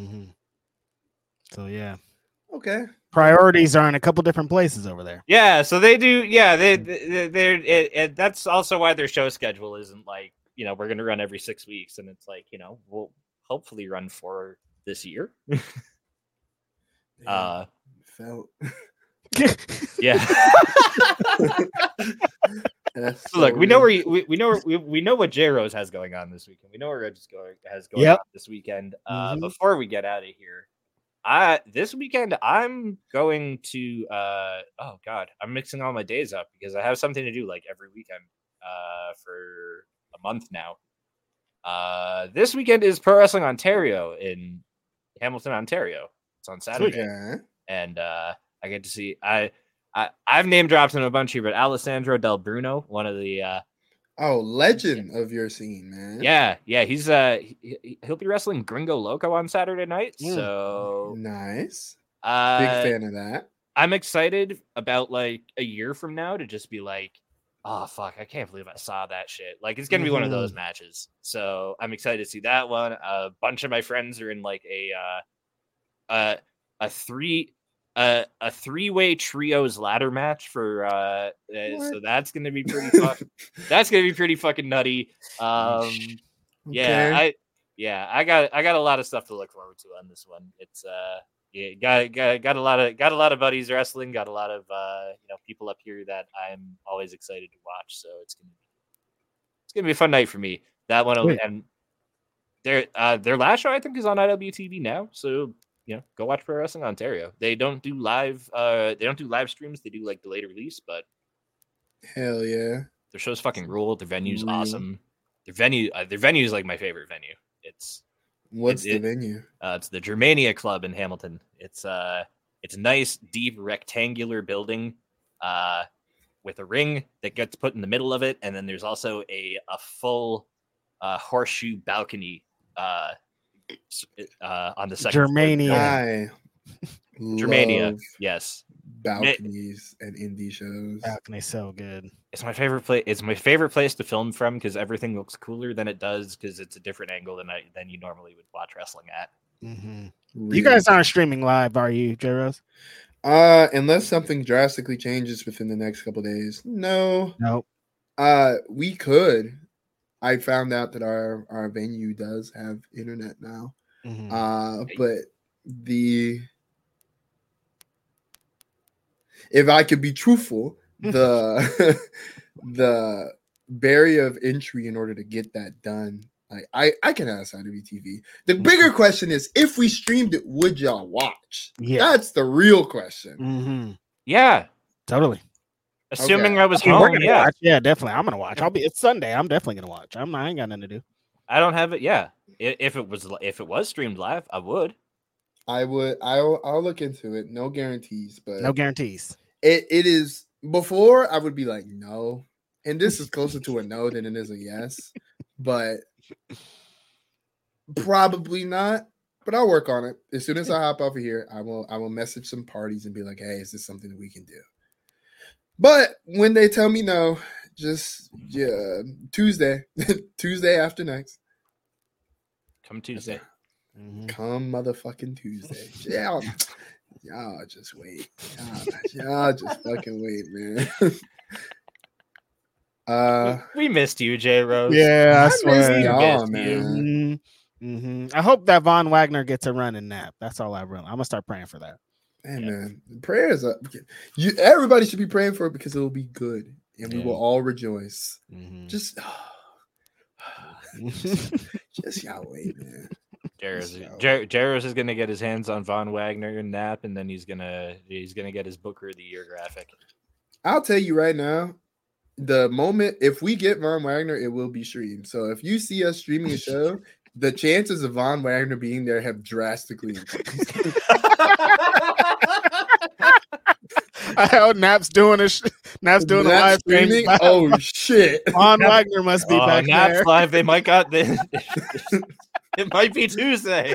Speaker 4: So yeah,
Speaker 5: okay.
Speaker 4: Priorities are in a couple different places over there.
Speaker 3: Yeah, so they do. Yeah, they're that's also why their show schedule isn't like we're going to run every 6 weeks, and it's like we'll hopefully run 4 this year.
Speaker 5: Felt.
Speaker 3: Yeah.
Speaker 5: So
Speaker 3: look, we know what J-Rose has going on this weekend. We know where Reg has going on this weekend. Before we get out of here, this weekend I'm going to I'm mixing all my days up because I have something to do like every weekend for a month now. This weekend is Pro Wrestling Ontario in Hamilton, Ontario. It's on Saturday, and I get to see. I've name dropped him a bunch here, but Alessandro Del Bruno, one of the
Speaker 5: legend of your scene, man.
Speaker 3: Yeah, he's he'll be wrestling Gringo Loco on Saturday night. So
Speaker 5: nice. Big fan of that.
Speaker 3: I'm excited about like a year from now to just be like, oh fuck, I can't believe I saw that shit. Like it's gonna be one of those matches. So I'm excited to see that one. A bunch of my friends are in like a three-way trios ladder match for so that's gonna be pretty fun. That's gonna be pretty fucking nutty. I got a lot of stuff to look forward to on this one. It's got a lot of buddies wrestling, got a lot of people up here that I'm always excited to watch. So it's gonna be a fun night for me. That one and their last show I think is on IWTV now. So go watch Pro Wrestling Ontario. They don't do live streams. They do like delayed release, but
Speaker 5: hell yeah,
Speaker 3: their shows fucking rule. Their venue's awesome. Their venue is like my favorite venue.
Speaker 5: What's the venue?
Speaker 3: It's the Germania Club in Hamilton. It's a nice, deep, rectangular building with a ring that gets put in the middle of it, and then there's also a full horseshoe balcony on the second
Speaker 4: Germania.
Speaker 3: Germania, yes.
Speaker 5: Balconies and indie shows.
Speaker 4: Balcony's so good.
Speaker 3: It's my favorite place. It's my favorite place to film from because everything looks cooler than it does because it's a different angle than you normally would watch wrestling at.
Speaker 4: Mm-hmm.
Speaker 5: Really.
Speaker 4: You guys aren't streaming live, are you, J Rose?
Speaker 5: Unless something drastically changes within the next couple days. No.
Speaker 4: Nope.
Speaker 5: We could. I found out that our venue does have internet now. But if I could be truthful, the the barrier of entry in order to get that done, like I can ask IWTV. The bigger question is, if we streamed it, would y'all watch?
Speaker 4: Yeah.
Speaker 5: That's the real question.
Speaker 4: Mm-hmm.
Speaker 3: Yeah,
Speaker 4: totally.
Speaker 3: assuming
Speaker 5: Okay.
Speaker 3: I was
Speaker 4: We're
Speaker 3: home.
Speaker 4: gonna
Speaker 3: Yeah,
Speaker 4: watch. Yeah, definitely. I'm gonna watch. It's Sunday. I'm definitely gonna watch. I ain't got nothing to do.
Speaker 3: I don't have it. Yeah, if it was streamed live, I would.
Speaker 5: I'll look into it. No guarantees, but
Speaker 4: No guarantees.
Speaker 5: it is. Before I would be like no, and this is closer to a no than it is a yes, but probably not. But I'll work on it. As soon as I hop off of here, I will message some parties and be like, hey, is this something that we can do? But when they tell me no, just Tuesday after next.
Speaker 3: Come Tuesday.
Speaker 4: Mm-hmm.
Speaker 5: Come motherfucking Tuesday. Y'all just wait. Y'all just fucking wait, man.
Speaker 3: We missed you, J Rose.
Speaker 4: Yeah, I
Speaker 5: missed
Speaker 4: swear.
Speaker 5: y'all,
Speaker 3: Missed
Speaker 5: man.
Speaker 4: I hope that Von Wagner gets a run in nap. That's all I'm gonna start praying for that.
Speaker 5: Hey, man, prayers up. Everybody should be praying for it because it will be good, and we will all rejoice.
Speaker 4: Mm-hmm.
Speaker 5: Just y'all wait, man.
Speaker 3: Jaros is gonna get his hands on Von Wagner and Nap, and then he's gonna get his Booker of the Year graphic.
Speaker 5: I'll tell you right now, the moment if we get Von Wagner, it will be streamed. So if you see us streaming a show, the chances of Von Wagner being there have drastically increased.
Speaker 4: Nap's doing a live stream.
Speaker 5: streaming. Oh shit!
Speaker 4: Von Wagner must be back
Speaker 3: Nap's
Speaker 4: there.
Speaker 3: live. They might got this. It might be Tuesday.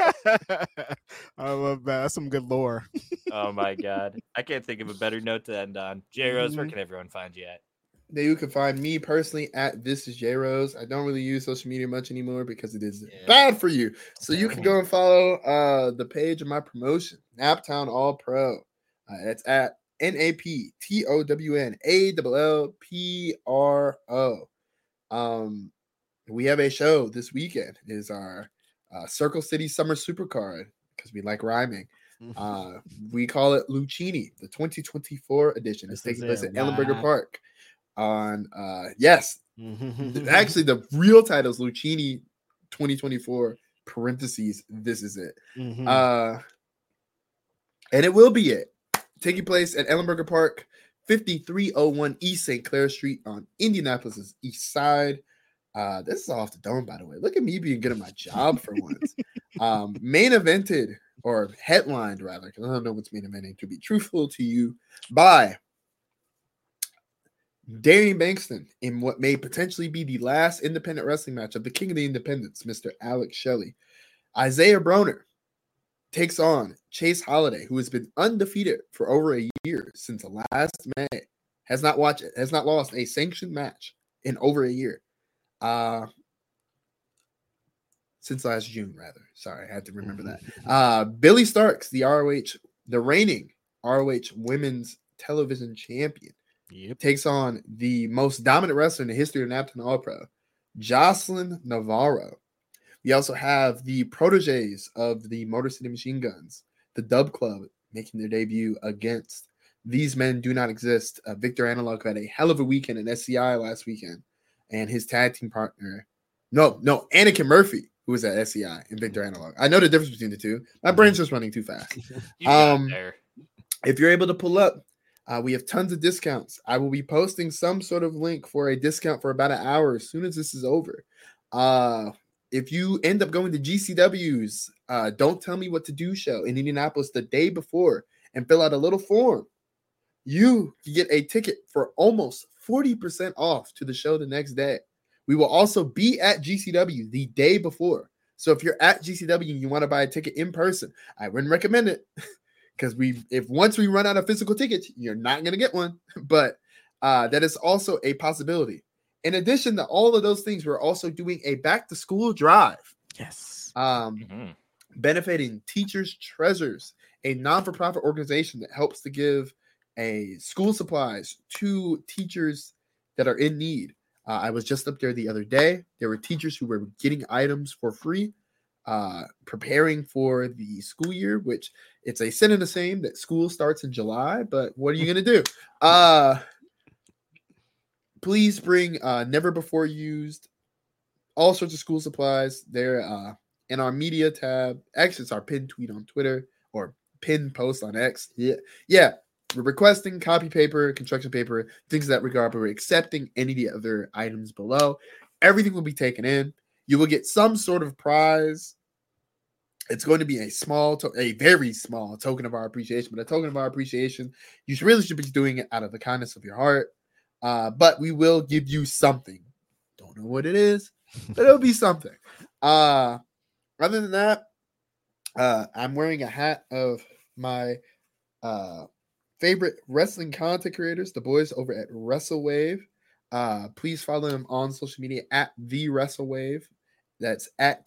Speaker 4: I love that. That's some good lore.
Speaker 3: Oh my god, I can't think of a better note to end on. J Rose, where can everyone find you at?
Speaker 5: There you can find me personally at This Is J Rose. I don't really use social media much anymore because it is bad for you. So you can go and follow the page of my promotion, Naptown All Pro. It's at NAPTOWNALLPRO. We have a show this weekend. It is our Circle City Summer Supercard because we like rhyming. We call it Lucchini, the 2024 edition. It's taking place at Ellenberger Park. On actually the real title is Lucchini 2024 parentheses this is it. And it will be taking place at Ellenberger Park, 5301 East St. Clair Street on Indianapolis's east side. This is off the dome, by the way. Look at me being good at my job for once. Main evented or headlined rather, because I don't know what's main eventing, to be truthful to you, by Darian Bankston in what may potentially be the last independent wrestling match of the King of the Independents, Mr. Alex Shelley. Isaiah Broner takes on Chase Holiday, who has been undefeated for over a year since last May. Has not lost a sanctioned match in over a year. Since last June, rather. Sorry, I had to remember that. Billy Starks, the reigning ROH Women's Television Champion, takes on the most dominant wrestler in the history of Naptown All Pro, Jocelyn Navarro. We also have the proteges of the Motor City Machine Guns, the Dub Club, making their debut against These Men Do Not Exist. Victor Analog had a hell of a weekend in SCI last weekend, and his tag team partner, Anakin Murphy, who was at SCI, and Victor Analog. I know the difference between the two. My brain's just running too fast. If you're able to pull up, we have tons of discounts. I will be posting some sort of link for a discount for about an hour as soon as this is over. If you end up going to GCW's Don't Tell Me What to Do show in Indianapolis the day before and fill out a little form, you can get a ticket for almost 40% off to the show the next day. We will also be at GCW the day before. So if you're at GCW and you want to buy a ticket in person, I wouldn't recommend it. Because once we run out of physical tickets, you're not going to get one. But that is also a possibility. In addition to all of those things, we're also doing a back-to-school drive.
Speaker 4: Yes.
Speaker 5: benefiting Teachers Treasures, a non-for-profit organization that helps to give school supplies to teachers that are in need. I was just up there the other day. There were teachers who were getting items for free, preparing for the school year, which it's a sin and a shame that school starts in July, but what are you going to do? Please bring never before used, all sorts of school supplies. They're in our media tab. Actually, it's our pinned tweet on Twitter or pinned post on X. Yeah. We're requesting copy paper, construction paper, things of that regard, but we're accepting any of the other items below. Everything will be taken in. You will get some sort of prize. It's going to be a very small token of our appreciation, but a token of our appreciation. You really should be doing it out of the kindness of your heart. But we will give you something. Don't know what it is, but it'll be something. Other than that, I'm wearing a hat of my favorite wrestling content creators, the boys over at WrestleWave. Please follow them on social media at the WrestleWave. That's at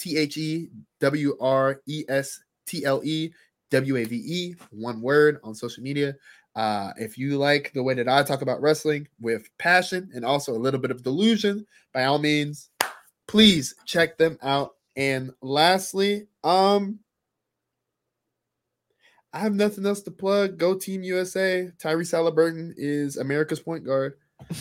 Speaker 5: TheWrestleWave, one word, on social media. If you like the way that I talk about wrestling with passion and also a little bit of delusion, by all means, please check them out. And lastly, I have nothing else to plug. Go Team USA. Tyrese Halliburton is America's point guard.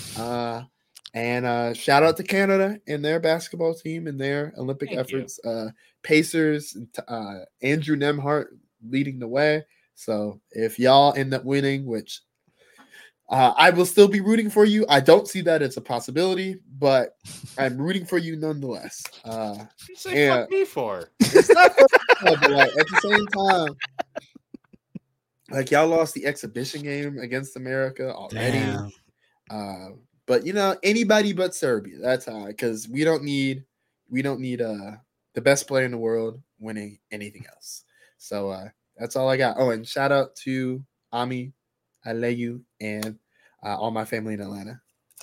Speaker 5: And shout out to Canada and their basketball team and their Olympic efforts. Pacers, Andrew Nemhart leading the way. So if y'all end up winning, which I will still be rooting for you. I don't see that as a possibility, but I'm rooting for you nonetheless.
Speaker 3: You say fuck me for?
Speaker 5: It's not but like, at the same time, like y'all lost the exhibition game against America already. But anybody but Serbia. That's how, because we don't need the best player in the world winning anything else. So that's all I got. Oh, and shout out to Ami, Aleyu, and all my family in Atlanta.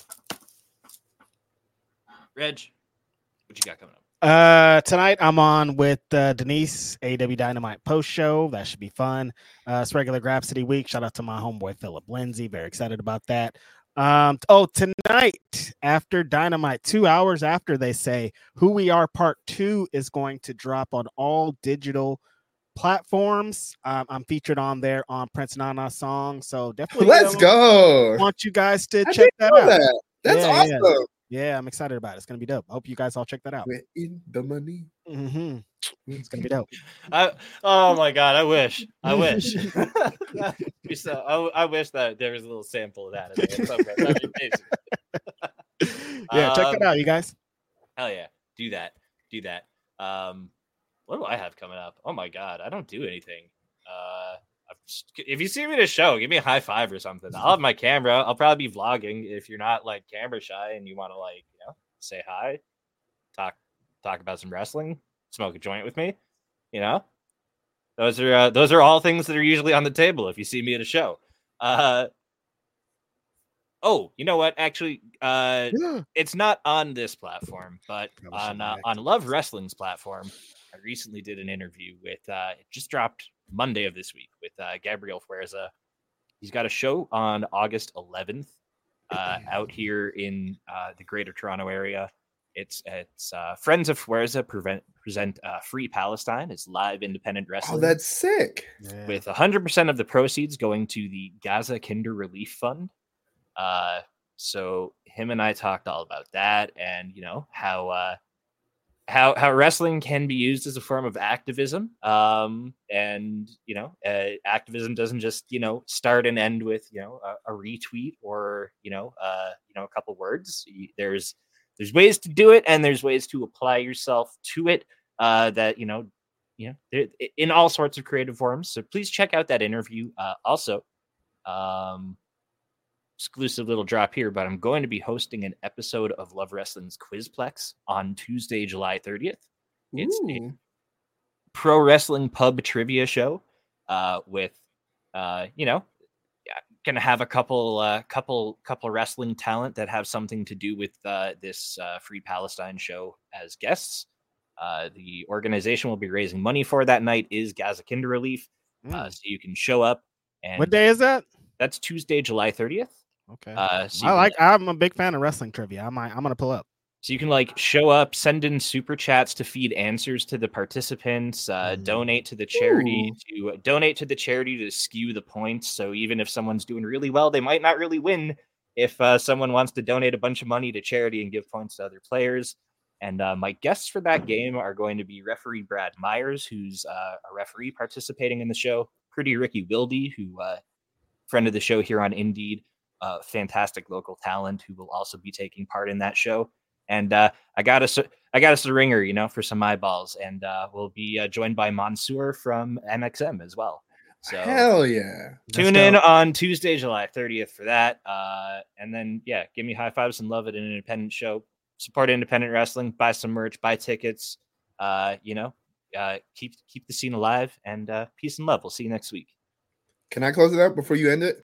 Speaker 3: Reg, what you got coming up?
Speaker 4: Tonight I'm on with Denise, AW Dynamite post show. That should be fun. It's regular Grapsity week. Shout out to my homeboy Philip Lindsay. Very excited about that. Tonight after Dynamite, 2 hours after, they say Who We Are Part 2 is going to drop on all digital platforms. I'm featured on there on Prince Nana's song, so definitely
Speaker 5: let's go.
Speaker 4: Want you guys to check that out.
Speaker 5: That's awesome.
Speaker 4: Yeah, I'm excited about it. It's gonna be dope. I hope you guys all check that out.
Speaker 5: We're in the money.
Speaker 4: Mm-hmm. It's gonna be dope.
Speaker 3: Oh my god, I wish. I wish that there was a little sample of that.
Speaker 4: Yeah, check that out, you guys.
Speaker 3: Hell yeah, do that. What do I have coming up? Oh my god, I don't do anything. If you see me at a show, give me a high five or something. I'll have my camera. I'll probably be vlogging. If you're not like camera shy and you want to say hi, talk about some wrestling, smoke a joint with me, those are all things that are usually on the table if you see me at a show. Oh, you know what? Actually, it's not on this platform, but on Love Wrestling's platform, I recently did an interview with it just dropped Monday of this week with Gabriel Fuerza. He's got a show on August 11th out here in the Greater Toronto area. It's Friends of Fuerza present Free Palestine. It's live independent wrestling.
Speaker 5: Oh, that's sick.
Speaker 3: With 100% of the proceeds going to the Gaza Kinder Relief Fund. So him and I talked all about that, and how wrestling can be used as a form of activism. Activism doesn't just, start and end with, a retweet or, a couple words. There's ways to do it, and there's ways to apply yourself to it that, in all sorts of creative forms. So please check out that interview. Also, exclusive little drop here, but I'm going to be hosting an episode of Love Wrestling's Quizplex on Tuesday, July 30th. It's a pro wrestling pub trivia show with, going to have a couple wrestling talent that have something to do with this Free Palestine show as guests. The organization will be raising money for that night is Gaza Kinder Relief. So you can show up. And
Speaker 4: What day is that?
Speaker 3: That's Tuesday, July 30th.
Speaker 4: Okay.
Speaker 3: So
Speaker 4: I'm a big fan of wrestling trivia. I'm gonna pull up.
Speaker 3: So you can like show up, send in super chats to feed answers to the participants, donate to the charity to skew the points. So even if someone's doing really well, they might not really win if someone wants to donate a bunch of money to charity and give points to other players. And my guests for that game are going to be referee Brad Myers, who's a referee participating in the show, Pretty Ricky Wilde, who friend of the show here on Indeed, fantastic local talent who will also be taking part in that show. And I got us a ringer, for some eyeballs, and we'll be joined by Mansoor from MXM as well. So
Speaker 5: hell yeah!
Speaker 3: Tune in on Tuesday, July 30th for that. And then give me high fives and love at an independent show. Support independent wrestling. Buy some merch. Buy tickets. Keep the scene alive. And peace and love. We'll see you next week.
Speaker 5: Can I close it out before you end it?